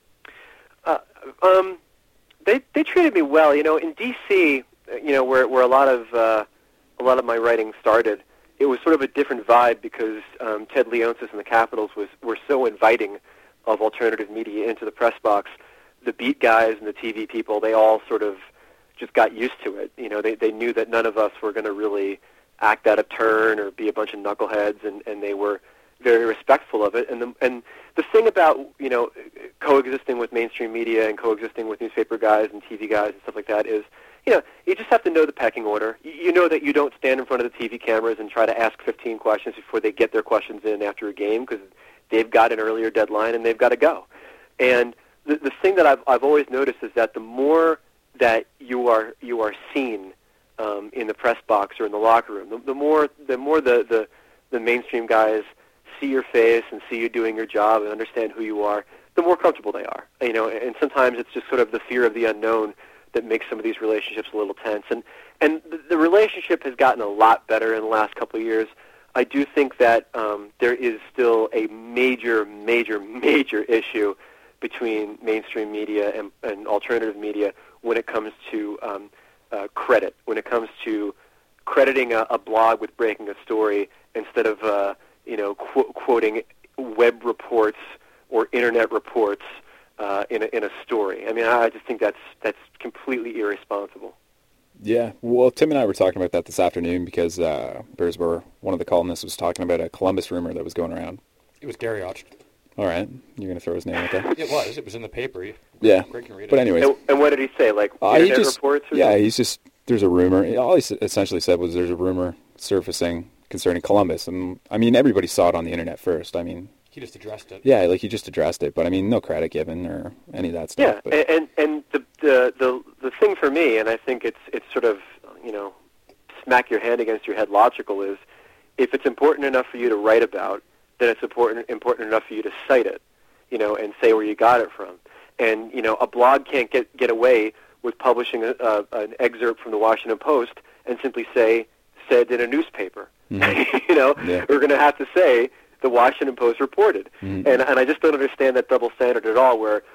They treated me well. In D.C., where a lot of my writing started, it was sort of a different vibe because Ted Leonsis and the Capitals were so inviting of alternative media into the press box. The beat guys and the TV people, they all sort of just got used to it. They knew that none of us were going to really act out of turn or be a bunch of knuckleheads, and they were very respectful of it. And the thing about, coexisting with mainstream media and coexisting with newspaper guys and TV guys and stuff like that is, you just have to know the pecking order. You know that you don't stand in front of the TV cameras and try to ask 15 questions before they get their questions in after a game, because they've got an earlier deadline and they've got to go. And the thing that I've always noticed is that the more that you are seen in the press box or in the locker room, the more the mainstream guys see your face and see you doing your job and understand who you are, the more comfortable they are. And sometimes it's just sort of the fear of the unknown that makes some of these relationships a little tense. And the relationship has gotten a lot better in the last couple of years. I do think that there is still a major issue between mainstream media and alternative media when it comes to credit, when it comes to crediting a blog with breaking a story instead of quoting web reports or internet reports in a story. I mean, I just think that's completely irresponsible. Yeah, well, Tim and I were talking about that this afternoon because Bearsborough, one of the columnists, was talking about a Columbus rumor that was going around. It was Gary Otch. All right, you're going to throw his name out there? It was in the paper. Yeah, Greg can read it. But anyways. And what did he say, like internet reports? Or something? There's a rumor. All he essentially said was there's a rumor surfacing concerning Columbus. And, I mean, everybody saw it on the internet first. I mean, he just addressed it. Yeah, he just addressed it. But, I mean, no credit given or any of that stuff. Yeah, and the thing for me, and I think it's sort of, smack your hand against your head logical, is if it's important enough for you to write about, then it's important enough for you to cite it, and say where you got it from. And, a blog can't get away with publishing an excerpt from the Washington Post and simply say, said in a newspaper. Mm-hmm. Yeah. We're going to have to say the Washington Post reported. Mm-hmm. And I just don't understand that double standard at all where,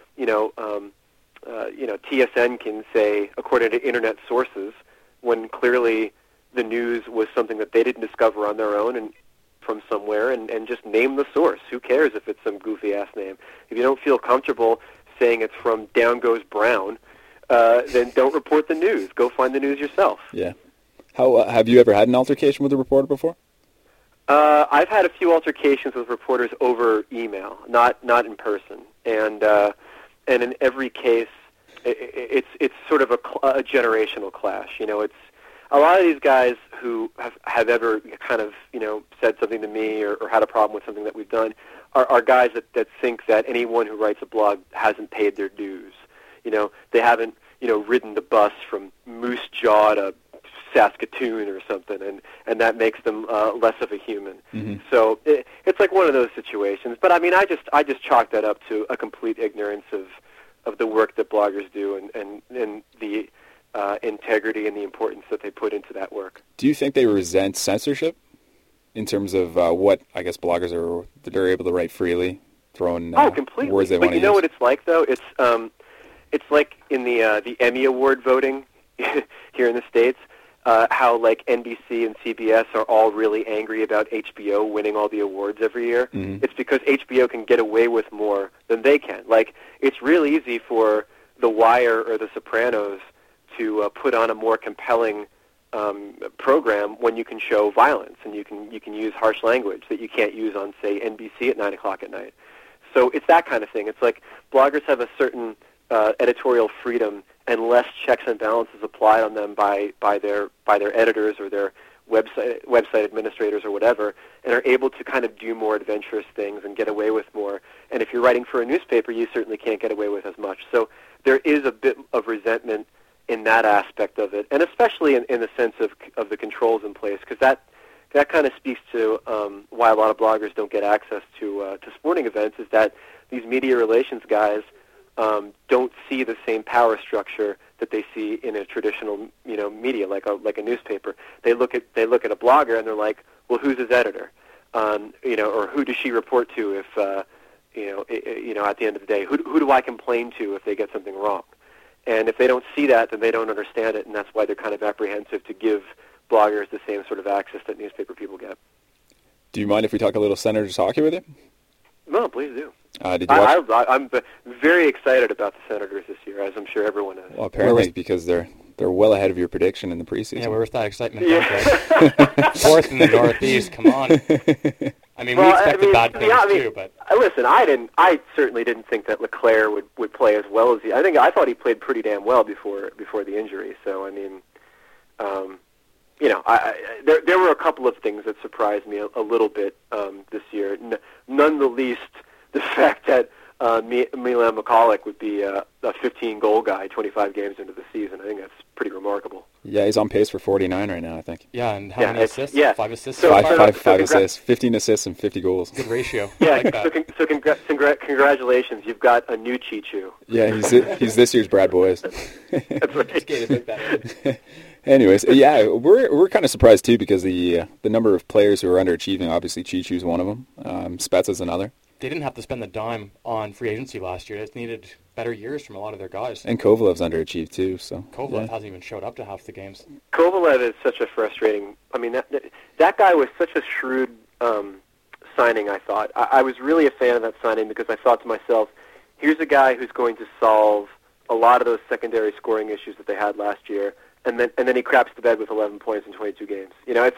TSN can say, according to Internet sources, when clearly the news was something that they didn't discover on their own and from somewhere, and just name the source. Who cares if it's some goofy-ass name? If you don't feel comfortable saying it's from Down Goes Brown, then don't report the news. Go find the news yourself. Yeah. How have you ever had an altercation with a reporter before? I've had a few altercations with reporters over email, not in person, and in every case, it's sort of a generational clash. It's a lot of these guys who have ever kind of said something to me or had a problem with something that we've done are guys that think that anyone who writes a blog hasn't paid their dues. They haven't ridden the bus from Moose Jaw to Saskatoon or something, and that makes them less of a human. Mm-hmm. So it's like one of those situations. But I mean, I just chalk that up to a complete ignorance of the work that bloggers do and the integrity and the importance that they put into that work. Do you think they resent censorship in terms of what I guess bloggers they're able to write freely, throwing completely. words they but want to you know use? what it's like though? It's like in the Emmy Award voting here in the States. How like NBC and CBS are all really angry about HBO winning all the awards every year. Mm-hmm. It's because HBO can get away with more than they can. Like, it's real easy for The Wire or The Sopranos to put on a more compelling program when you can show violence and you can use harsh language that you can't use on, say, NBC at 9 o'clock at night. So it's that kind of thing. It's like bloggers have a certain editorial freedom and less checks and balances applied on them by their editors or their website administrators or whatever, and are able to kind of do more adventurous things and get away with more. And if you're writing for a newspaper, you certainly can't get away with as much. So there is a bit of resentment in that aspect of it, and especially in the sense of the controls in place, because that kind of speaks to why a lot of bloggers don't get access to sporting events, is that these media relations guys don't see the same power structure that they see in a traditional, media like a newspaper. They look at a blogger and they're like, well, who's his editor? Or who does she report to if at the end of the day, who do I complain to if they get something wrong? And if they don't see that, then they don't understand it, and that's why they're kind of apprehensive to give bloggers the same sort of access that newspaper people get. Do you mind if we talk a little Senators hockey with you? No, please do. Did you watch? I'm very excited about the Senators this year, as I'm sure everyone is. Well, apparently because they're well ahead of your prediction in the preseason. Yeah, where was that excitement? Yeah. Fourth in the Northeast, come on. I mean, we expected bad things too, but listen, I certainly didn't think that LeClaire would play as well as he. I thought he played pretty damn well before the injury. So I mean, there were a couple of things that surprised me a little bit this year. None the least the fact that Milan Michalek would be a 15-goal guy 25 games into the season. I think that's pretty remarkable. Yeah, he's on pace for 49 right now, I think. Yeah, and how many assists? Yeah. 5 assists? So, five assists, 15 assists, and 50 goals. Good ratio. Yeah, I like that. so congratulations. You've got a new Chichu. Yeah, he's this year's Brad Boyes. That's right. Skated like that. Anyways, yeah, we're kind of surprised too because the number of players who are underachieving. Obviously, Chichu's one of them. Spezza's another. They didn't have to spend the dime on free agency last year. They just needed better years from a lot of their guys. And Kovalev's underachieved too. So Kovalev hasn't even showed up to half the games. Kovalev is such a frustrating. I mean, that guy was such a shrewd signing. I thought I was really a fan of that signing because I thought to myself, here's a guy who's going to solve a lot of those secondary scoring issues that they had last year. And then he craps the bed with 11 points in 22 games.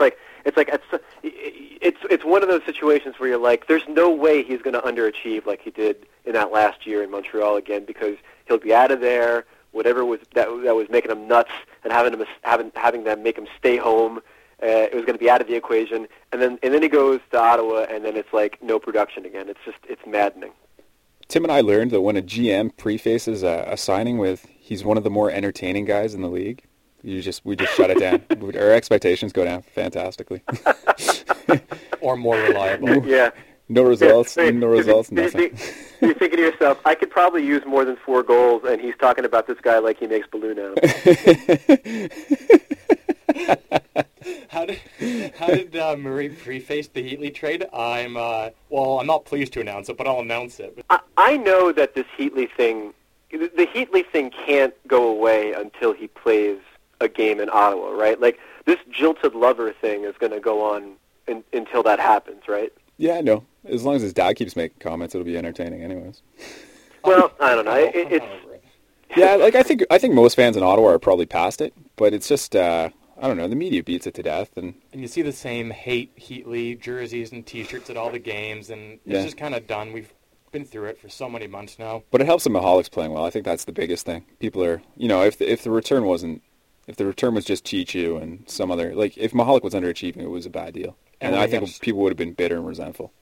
It's one of those situations where you're like, there's no way he's going to underachieve like he did in that last year in Montreal again, because he'll be out of there. Whatever was that was making him nuts and having them make him stay home, it was going to be out of the equation. And then he goes to Ottawa, and then it's like no production again. It's maddening. Tim and I learned that when a GM prefaces a signing with, he's one of the more entertaining guys in the league, we just shut it down. Our expectations go down fantastically. Or more reliable. Yeah. No results, nothing. You're thinking to yourself, I could probably use more than 4 goals, and he's talking about this guy like he makes balloon out. How did Murray preface the Heatley trade? I'm not pleased to announce it, but I'll announce it. I know that this Heatley thing, the Heatley thing can't go away until he plays a game in Ottawa, right? Like, this jilted lover thing is going to go on until that happens, right? Yeah, no. As long as his dad keeps making comments, it'll be entertaining anyways. Well, I don't know. It's yeah, like I think most fans in Ottawa are probably past it, but it's just I don't know, the media beats it to death, and you see the same hate Heatley jerseys and T-shirts at all the games, and it's just kind of done. We've been through it for so many months now. But it helps the Michalik's playing well. I think that's the biggest thing. People are, if the return was just Chichu and some other, like if Michalek was underachieving, it was a bad deal, and I think people would have been bitter and resentful.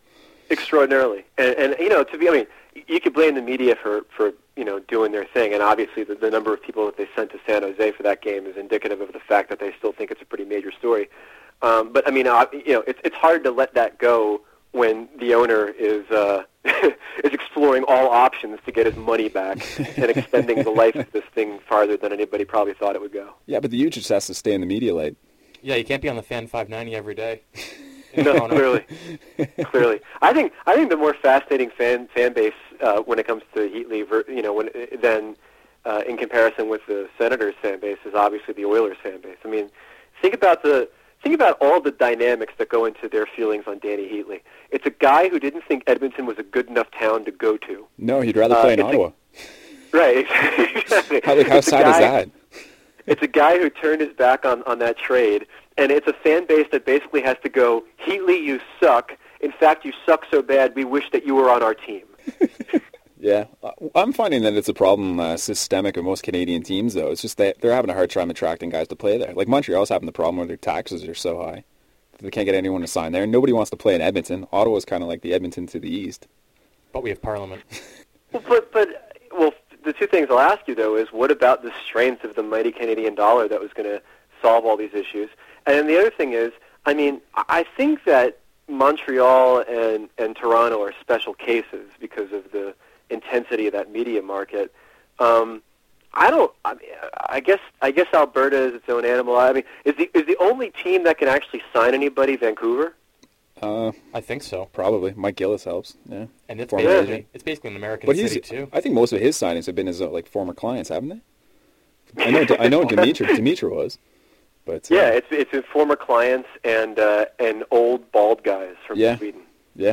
extraordinarily. And you could blame the media for doing their thing, and obviously the number of people that they sent to San Jose for that game is indicative of the fact that they still think it's a pretty major story. But I mean, it's hard to let that go when the owner is is exploring all options to get his money back and extending the life of this thing farther than anybody probably thought it would go. Yeah, but the U just has to stay in the media light. Yeah, you can't be on the Fan 590 every day. No, clearly. I think the more fascinating fan base when it comes to Heatley, than in comparison with the Senators fan base is obviously the Oilers fan base. I mean, think about all the dynamics that go into their feelings on Danny Heatley. It's a guy who didn't think Edmonton was a good enough town to go to. No, he'd rather play in Ottawa. Right, exactly. How sad is that? It's a guy who turned his back on that trade, and it's a fan base that basically has to go, Heatley, you suck. In fact, you suck so bad, we wish that you were on our team. Yeah, I'm finding that it's a problem systemic of most Canadian teams, though. It's just that they're having a hard time attracting guys to play there. Like Montreal's having the problem where their taxes are so high that they can't get anyone to sign there. Nobody wants to play in Edmonton. Ottawa's kind of like the Edmonton to the east. But we have Parliament. But the two things I'll ask you, though, is what about the strength of the mighty Canadian dollar that was going to solve all these issues? And then the other thing is, I mean, I think that Montreal and Toronto are special cases because of the intensity of that media market. I guess Alberta is its own animal. I mean, is the only team that can actually sign anybody Vancouver? I think so. Probably. Mike Gillis helps. Yeah. And it's basically an American city too. I think most of his signings have been his former clients, haven't they? I know Dimitra was. But yeah, it's former clients and old bald guys from Sweden. Yeah.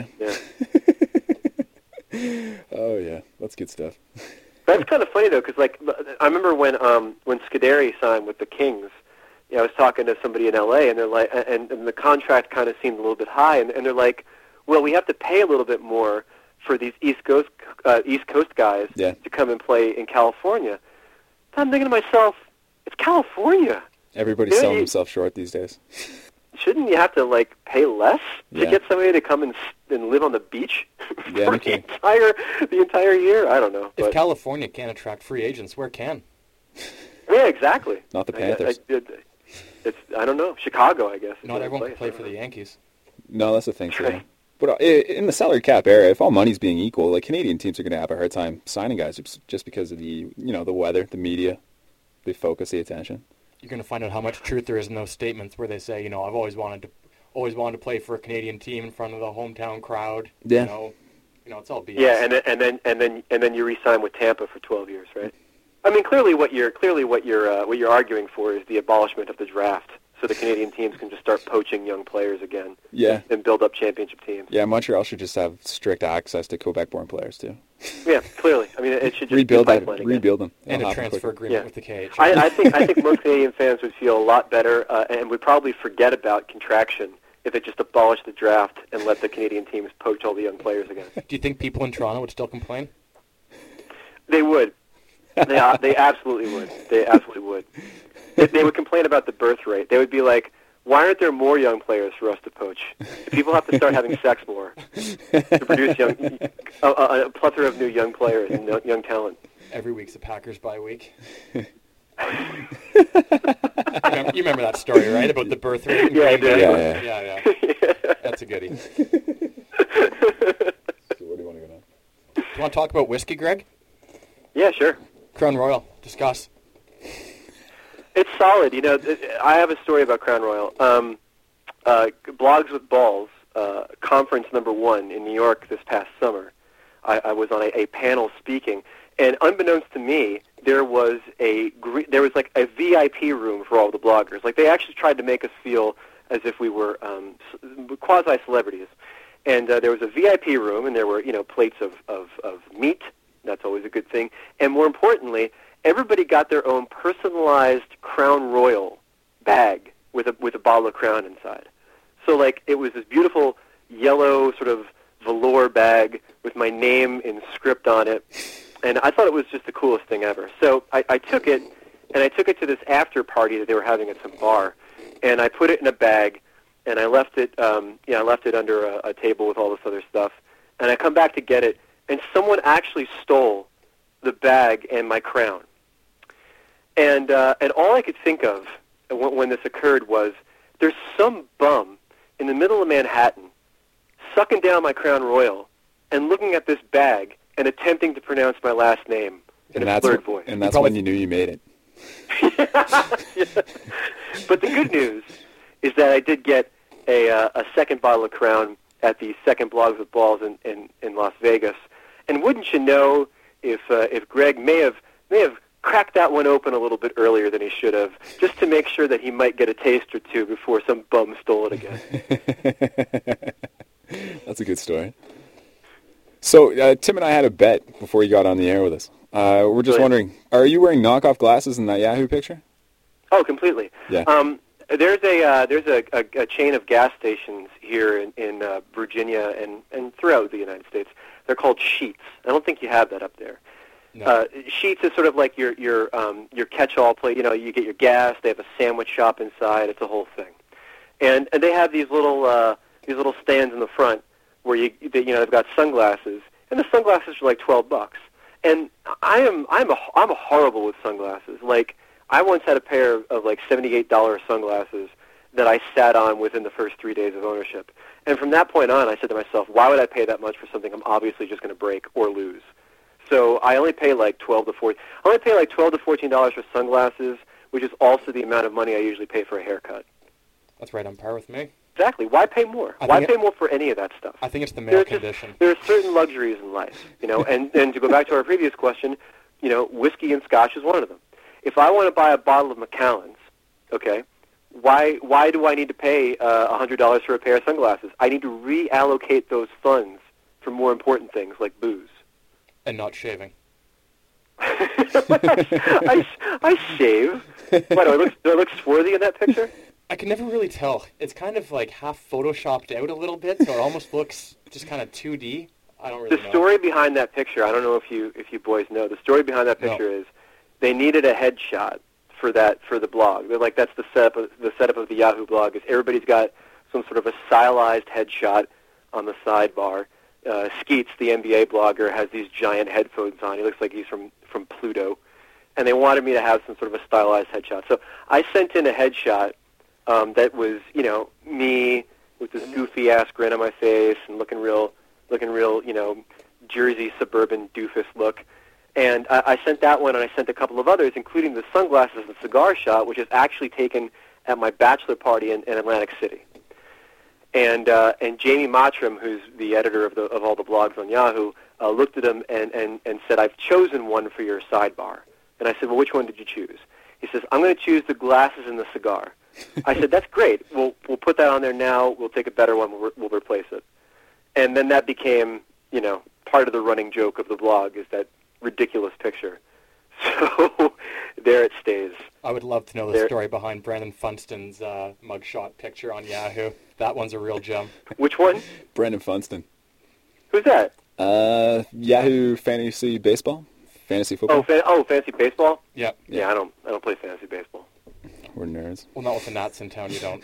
Oh yeah, that's good stuff. That's kind of funny though, because I remember when Scuderi signed with the Kings. I was talking to somebody in LA, and they're like, and the contract kind of seemed a little bit high, and they're like, well, we have to pay a little bit more for these East Coast guys to come and play in California. I'm thinking to myself, it's California. Everybody's selling themselves short these days. Shouldn't you have to pay less to get somebody to come and live on the beach for the entire year? I don't know. If California can't attract free agents, where can? Yeah, exactly. Not the Panthers. I don't know. Chicago, I guess. Not everyone can play for the Yankees. No, that's the thing too. But in the salary cap era, if all money's being equal, Canadian teams are going to have a hard time signing guys just because of the the weather, the media, the focus, the attention. You're going to find out how much truth there is in those statements where they say, I've always wanted to play for a Canadian team in front of the hometown crowd. Yeah. It's all BS. Yeah, and then you re-sign with Tampa for 12 years, right? I mean, clearly what you're arguing for is the abolishment of the draft, so the Canadian teams can just start poaching young players again. Yeah. And build up championship teams. Yeah, Montreal should just have strict access to Quebec-born players too. Yeah, clearly. I mean, it should just rebuild them. And a transfer agreement with the KHL. I think most Canadian fans would feel a lot better and would probably forget about contraction if it just abolished the draft and let the Canadian teams poach all the young players again. Do you think people in Toronto would still complain? They would. They absolutely would. They absolutely would. They would complain about the birth rate. They would be like, why aren't there more young players for us to poach? People have to start having sex more to produce a plethora of new young players and young talent. Every week's a Packers bye week. You remember that story, right, about the birth rate? Yeah, I do. Yeah. That's a goodie. So where do you want to go now? Do you want to talk about whiskey, Greg? Yeah, sure. Crown Royal. Discuss. It's solid. I have a story about Crown Royal. Blogs with Balls, conference number 1 in New York this past summer. I was on a panel speaking, and unbeknownst to me, there was a VIP room for all the bloggers. They actually tried to make us feel as if we were quasi-celebrities. And there was a VIP room, and there were plates of meat. That's always a good thing. And more importantly, everybody got their own personalized Crown Royal bag with a bottle of Crown inside. So it was this beautiful yellow sort of velour bag with my name in script on it. And I thought it was just the coolest thing ever. So I took it, and I took it to this after party that they were having at some bar. And I put it in a bag, and I left it under a table with all this other stuff. and I come back to get it, and someone actually stole the bag and my crown. And all I could think of when this occurred was, there's some bum in the middle of Manhattan sucking down my Crown Royal and looking at this bag and attempting to pronounce my last name in a slurred voice. And that's when you knew you made it. Yeah. But the good news is that I did get a second bottle of Crown at the second Blogs with Balls in Las Vegas. And wouldn't you know, if Greg may have cracked that one open a little bit earlier than he should have, just to make sure that he might get a taste or two before some bum stole it again. That's a good story. So Tim and I had a bet before you got on the air with us. We're just wondering, are you wearing knockoff glasses in that Yahoo picture? Oh, completely. Yeah. There's a chain of gas stations here in Virginia and throughout the United States. They're called Sheetz. I don't think you have that up there. No. Sheetz is sort of like your catch-all place. You know, you get your gas. They have a sandwich shop inside. It's a whole thing, and they have these little stands in the front where they've got sunglasses, and the sunglasses are like $12. And I'm horrible with sunglasses. Like, I once had a pair of like $78 sunglasses that I sat on within the first 3 days of ownership. And from that point on, I said to myself, why would I pay that much for something I'm obviously just going to break or lose? So I only pay like $12 to $14 for sunglasses, which is also the amount of money I usually pay for a haircut. That's right on par with me. Exactly. Why pay more? Why pay more for any of that stuff? I think it's the male condition. There are certain luxuries in life, and to go back to our previous question, whiskey and scotch is one of them. If I want to buy a bottle of Macallan's, okay, why do I need to pay $100 for a pair of sunglasses? I need to reallocate those funds for more important things like booze. And not shaving. I shave. What, do I look swarthy in that picture? I can never really tell. It's kind of like half photoshopped out a little bit, so it almost looks just kind of 2D. I don't really know. The story behind that picture, I don't know if you boys know. The story behind that picture is they needed a headshot for the blog. They're like, that's the setup of the Yahoo blog. Is everybody's got some sort of a stylized headshot on the sidebar. Skeets, the NBA blogger, has these giant headphones on. He looks like he's from Pluto. And they wanted me to have some sort of a stylized headshot. So I sent in a headshot that was, me with this goofy-ass grin on my face and looking real, Jersey suburban doofus look. And I sent that one, and I sent a couple of others, including the sunglasses and cigar shot, which is actually taken at my bachelor party in Atlantic City. And Jamie Mottram, who's the editor of all the blogs on Yahoo, looked at them and said, I've chosen one for your sidebar. And I said, well, which one did you choose? He says, I'm going to choose the glasses and the cigar. I said, that's great. We'll put that on there now. We'll take a better one. We'll replace it. And then that became, part of the running joke of the blog is that ridiculous picture. So there it stays. I would love to know the story behind Brandon Funston's mugshot picture on Yahoo. That one's a real gem. Which one? Brandon Funston. Who's that? Yahoo Fantasy Baseball? Fantasy Football? Fantasy Baseball? Yeah. Yeah, I don't play fantasy baseball. We're nerds. Well, not with the Nats in town, you don't.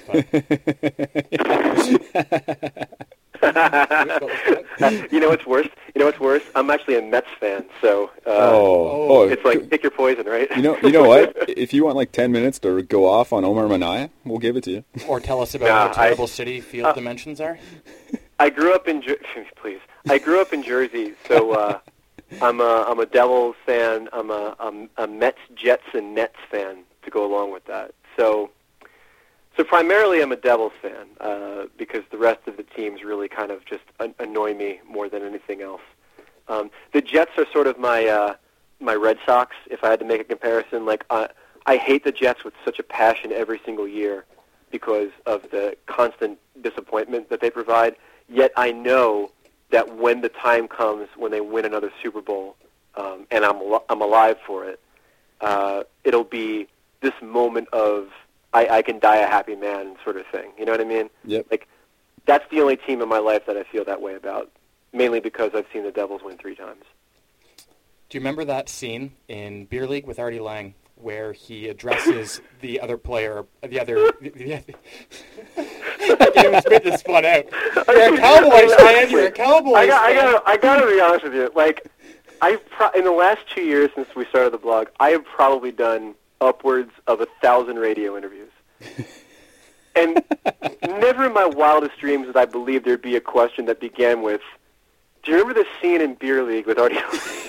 But. You know what's worse? I'm actually a Mets fan, so it's like pick your poison, right? You know what? If you want like 10 minutes to go off on Omar Minaya, we'll give it to you. Or tell us about how terrible city field dimensions are. I grew up in Jersey, so I'm a Devils fan. I'm a Mets, Jets, and Nets fan to go along with that. So primarily I'm a Devils fan because the rest of the teams really kind of just annoy me more than anything else. The Jets are sort of my Red Sox, if I had to make a comparison. Like I hate the Jets with such a passion every single year because of the constant disappointment that they provide. Yet I know that when the time comes when they win another Super Bowl, and I'm alive for it, it'll be this moment of I can die a happy man sort of thing. You know what I mean? Yep. Like, that's the only team in my life that I feel that way about, mainly because I've seen the Devils win 3 times. Do you remember that scene in Beer League with Artie Lang where he addresses the other player, I can't even spit this one out. You're a Cowboys fan. You're a Cowboys fan. I gotta be honest with you. Like, in the last 2 years since we started the blog, I have probably done upwards of 1,000 radio interviews. And never in my wildest dreams did I believe there'd be a question that began with, "Do you remember the scene in Beer League with Artie?"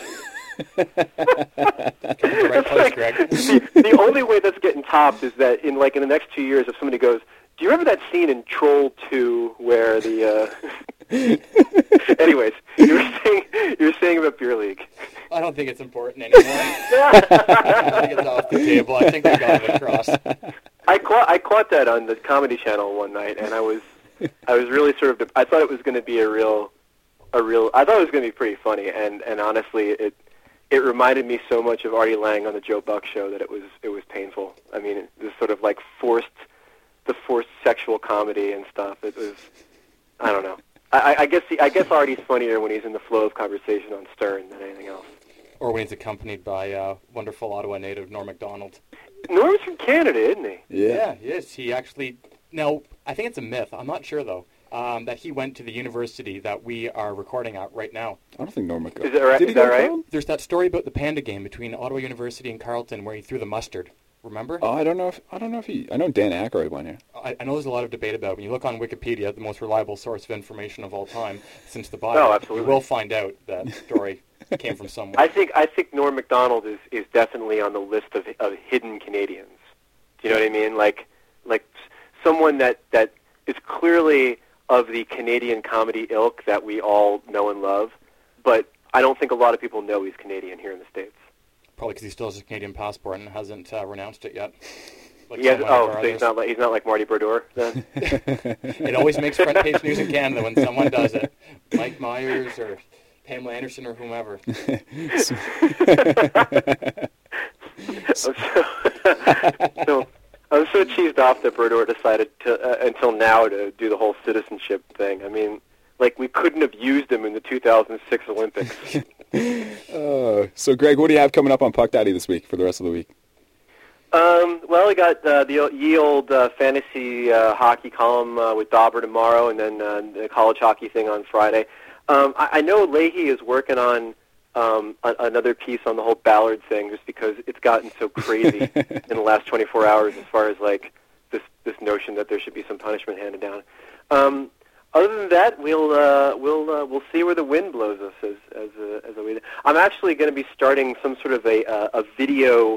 Right place, Greg. The only way that's getting topped is that in the next 2 years, if somebody goes, "Do you remember that scene in Troll 2 where the?" Anyways, you were saying about Beer League. I don't think it's important anymore. I think it's off the table. I think we got it across. I caught that on the Comedy Channel one night, and I was really sort of. I thought it was going to be I thought it was going to be pretty funny, and honestly, it reminded me so much of Artie Lang on the Joe Buck Show that it was painful. I mean, this sort of like forced sexual comedy and stuff. It was, I don't know. I guess Artie's funnier when he's in the flow of conversation on Stern than anything else. Or when he's accompanied by wonderful Ottawa native Norm Macdonald. Norm's from Canada, isn't he? Yeah, yes. He actually. Now, I think it's a myth. I'm not sure though. That he went to the university that we are recording at right now. I don't think Norm would go. Is that right? Did he go right? There's that story about the Panda game between Ottawa University and Carleton where he threw the mustard. Remember? Oh, I don't know if he. I know Dan Aykroyd went here. I know there's a lot of debate about it. When you look on Wikipedia, the most reliable source of information of all time since the Bible, absolutely. you will find out that story came from somewhere. I think Norm Macdonald is definitely on the list of hidden Canadians. Do you know what I mean? Like someone that is clearly of the Canadian comedy ilk that we all know and love, but I don't think a lot of people know he's Canadian here in the States. Probably because he still has a Canadian passport and hasn't renounced it yet. So he's not like Marty Brodeur then? It always makes front page news in Canada when someone does it. Mike Myers or Pamela Anderson or whomever. I'm so cheesed off that Brodeur decided until now to do the whole citizenship thing. I mean, like we couldn't have used him in the 2006 Olympics. So Greg, what do you have coming up on Puck Daddy this week for the rest of the week? Well, we got the ye old fantasy hockey column with Dauber tomorrow, and then the college hockey thing on Friday. I know Leahy is working on another piece on the whole Ballard thing, just because it's gotten so crazy in the last 24 hours, as far as like this notion that there should be some punishment handed down. Other than that, we'll see where the wind blows us as a way. I'm actually going to be starting some sort of a video,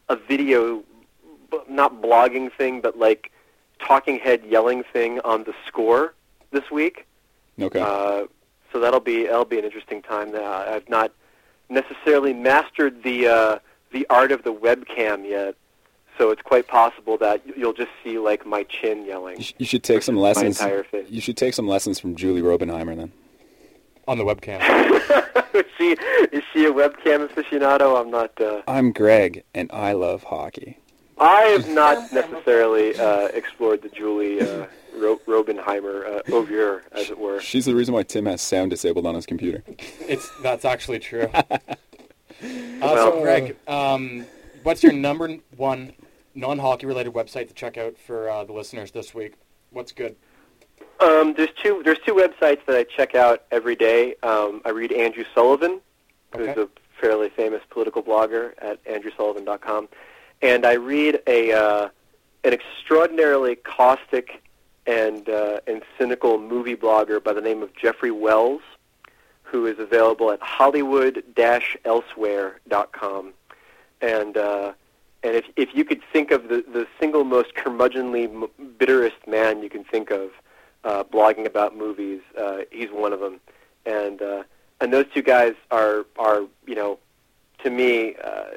not blogging thing, but like talking head yelling thing on the Score this week. Okay. So that'll be an interesting time. I've not necessarily mastered the art of the webcam yet, so it's quite possible that you'll just see like my chin yelling. You should take some lessons. My entire face. You should take some lessons from Julie Robenheimer then. On the webcam. Is she a webcam aficionado? I'm not. I'm Greg, and I love hockey. I have not necessarily explored the Julie Robenheimer oeuvre, as it were. She's the reason why Tim has sound disabled on his computer. That's actually true. So, Greg, what's your number one non-hockey related website to check out for the listeners this week? What's good? There's two websites that I check out every day. I read Andrew Sullivan, who's a fairly famous political blogger at andrewsullivan.com, and I read an extraordinarily caustic and cynical movie blogger by the name of Jeffrey Wells, who is available at Hollywood-elsewhere.com. And if you could think of the single most curmudgeonly, bitterest man you can think of blogging about movies, he's one of them. And those two guys are to me,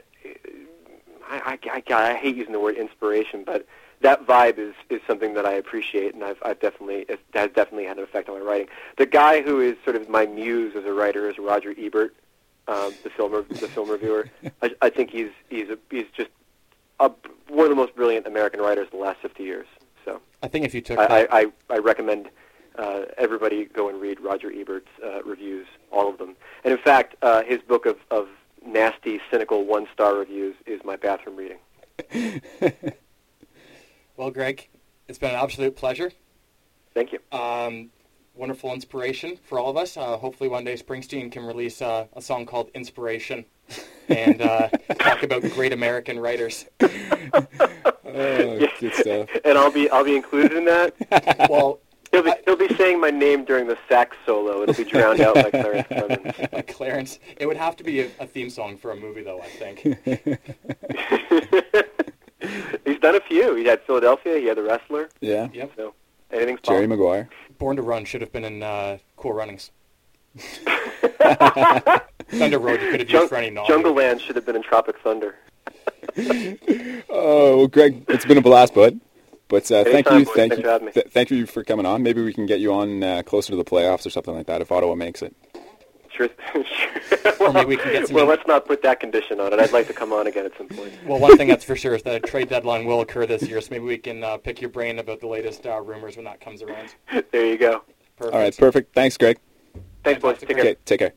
I hate using the word inspiration, but that vibe is something that I appreciate, and it has definitely had an effect on my writing. The guy who is sort of my muse as a writer is Roger Ebert, the film reviewer. I think he's just one of the most brilliant American writers in the last 50 years. So I think if you took I recommend everybody go and read Roger Ebert's reviews, all of them. And in fact, his book of nasty, cynical one-star reviews is my bathroom reading. Well, Greg, it's been an absolute pleasure. Thank you. Wonderful inspiration for all of us. Hopefully one day Springsteen can release a song called Inspiration and talk about great American writers. Oh, good stuff. And I'll be included in that. Well, he'll be saying my name during the sax solo. It'll be drowned out by Clarence Clemens. Clarence, it would have to be a theme song for a movie, though, I think. He's done a few. He had Philadelphia. He had The Wrestler. Yeah. Yep. So anything's Jerry possible. Maguire. Born to Run should have been in Cool Runnings. Thunder Road you could have used for any novel. Jungle Land should have been in Tropic Thunder. Oh, well, Greg, it's been a blast, bud. But thank Anytime, you, boys. thank Thanks you, for having me. thank you for coming on. Maybe we can get you on closer to the playoffs or something like that if Ottawa makes it. Sure. Or maybe we can get some... Well, let's not put that condition on it. I'd like to come on again at some point. Well, one thing that's for sure is that a trade deadline will occur this year, so maybe we can pick your brain about the latest rumors when that comes around. There you go. Perfect. All right, perfect. Thanks, Greg. Thanks, boys. Take care. Okay, take care.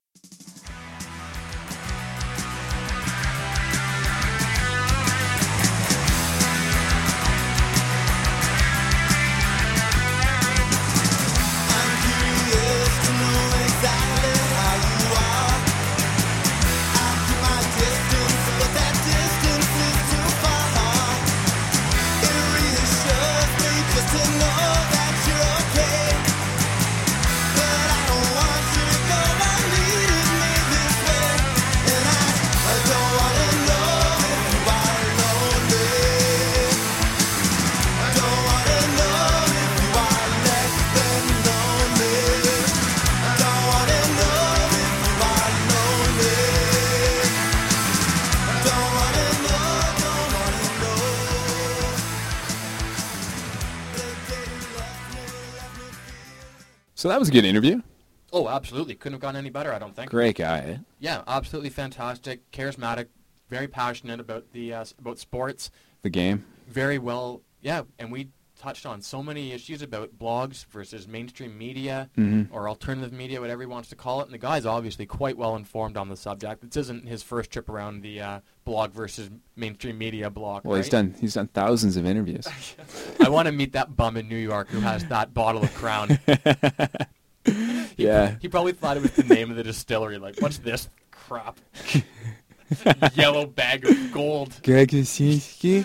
So that was a good interview. Oh, absolutely. Couldn't have gone any better, I don't think. Great guy. Eh? Yeah, absolutely fantastic, charismatic, very passionate about the about sports. The game. Very well, yeah, and we touched on so many issues about blogs versus mainstream media or alternative media, whatever he wants to call it. And the guy's obviously quite well informed on the subject. This isn't his first trip around the blog versus mainstream media block. Well, right? he's done thousands of interviews. I want to meet that bum in New York who has that bottle of Crown. Yeah. He probably thought it was the name of the distillery. Like, what's this crap? Yellow bag of gold. Greg Jasinski.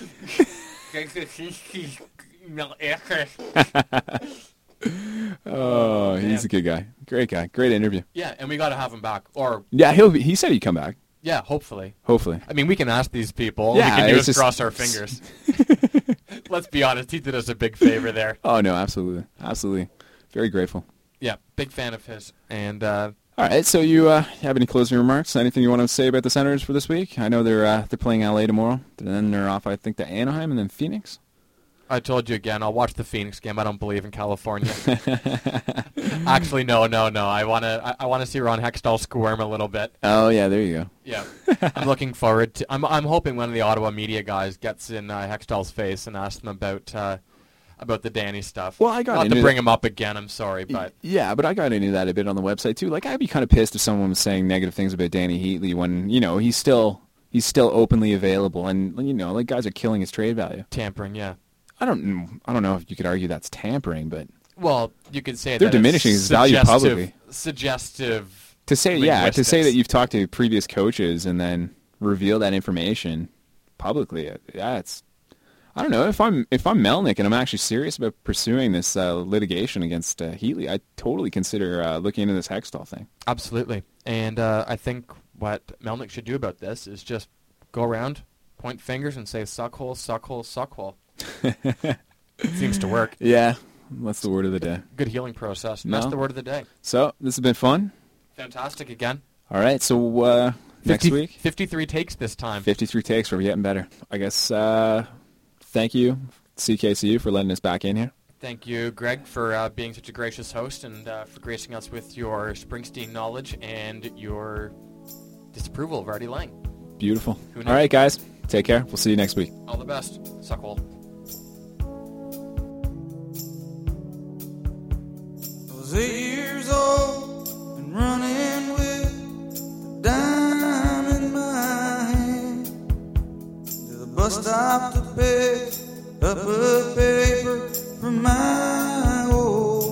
Oh, he's a good guy. Great guy. Great interview. Yeah, and we got to have him back. Or, Yeah, he said he'd come back. yeah, hopefully. Hopefully. I mean, we can ask these people. All Yeah, we can do it's is just- cross our fingers. Let's be honest. He did us a big favor there. Oh, no, absolutely. Absolutely. Very grateful. Yeah, big fan of his. And All right, so you have any closing remarks? Anything you want to say about the Senators for this week? I know they're playing LA tomorrow. Then they're off, I think, to Anaheim and then Phoenix. I told you again, I'll watch the Phoenix game. I don't believe in California. Actually, no. I wanna see Ron Hextall squirm a little bit. Oh, yeah, there you go. Yeah, I'm looking forward to. I'm hoping one of the Ottawa media guys gets in Hextall's face and asks him about the Danny stuff. Well, I got not into to bring that. him up again. I'm sorry, but Yeah, but I got into that a bit on the website, too. Like, I'd be kind of pissed if someone was saying negative things about Danny Heatley when, he's still openly available and, like, guys are killing his trade value. tampering. Yeah. I don't know if you could argue that's tampering, but Well, you could say They're that diminishing it's his value publicly. Suggestive. to say linguistics. that you've talked to previous coaches and then reveal that information publicly, yeah, it's. I don't know if I'm Melnick and I'm actually serious about pursuing this litigation against Heatley. I totally consider looking into this Hextall thing. Absolutely. And I think what Melnick should do about this is just go around, point fingers, and say suckhole, suckhole, suckhole. It seems to work. Yeah, that's the word of the day. Good healing process. And No. That's the word of the day. So this has been fun. Fantastic again. All right, so next week, 53 takes this time. 53 takes. We're getting better. I guess. Thank you, CKCU, for letting us back in here. Thank you, Greg, for being such a gracious host and for gracing us with your Springsteen knowledge and your disapproval of Artie Lang. Beautiful. Who knew? All right, guys. Take care. We'll see you next week. All the best. Suckhole. I was 8 years old and running with a dime in my hand to the bus stop to pick up a paper from my old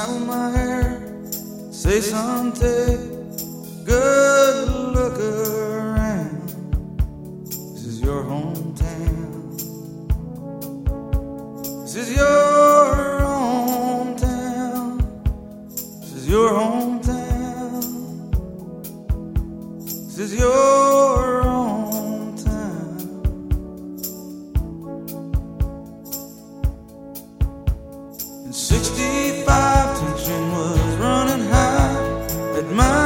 rustle my hair, say son, take a good look around. This is your hometown. This is your hometown. This is your hometown. This is your hometown. In 65, tension was running high at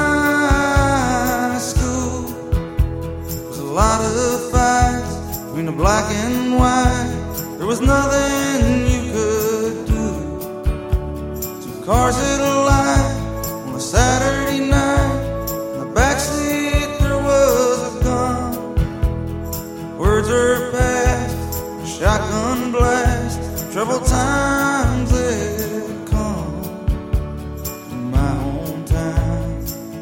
my school. There was a lot of fights between the black and white. There was nothing you could do. Two cars at a light on a Saturday night. In the backseat there was a gun. Words are passed, a shotgun blast. Troubled times had come to my hometown.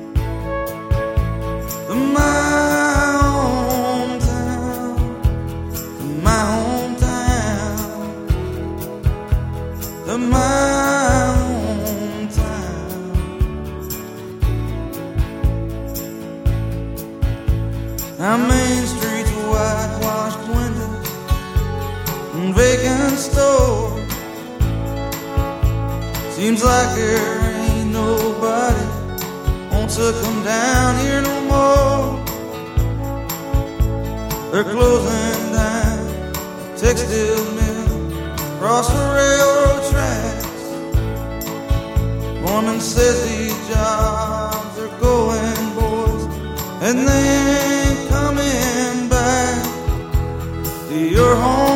To my hometown. To my hometown. To my hometown. Now Main Street's whitewashed windows and vacant stores. Seems like there ain't nobody wants to come down here no more. They're closing down a textile mill across the railroad tracks. Foreman says these jobs are going, boys, and they ain't coming back to your home.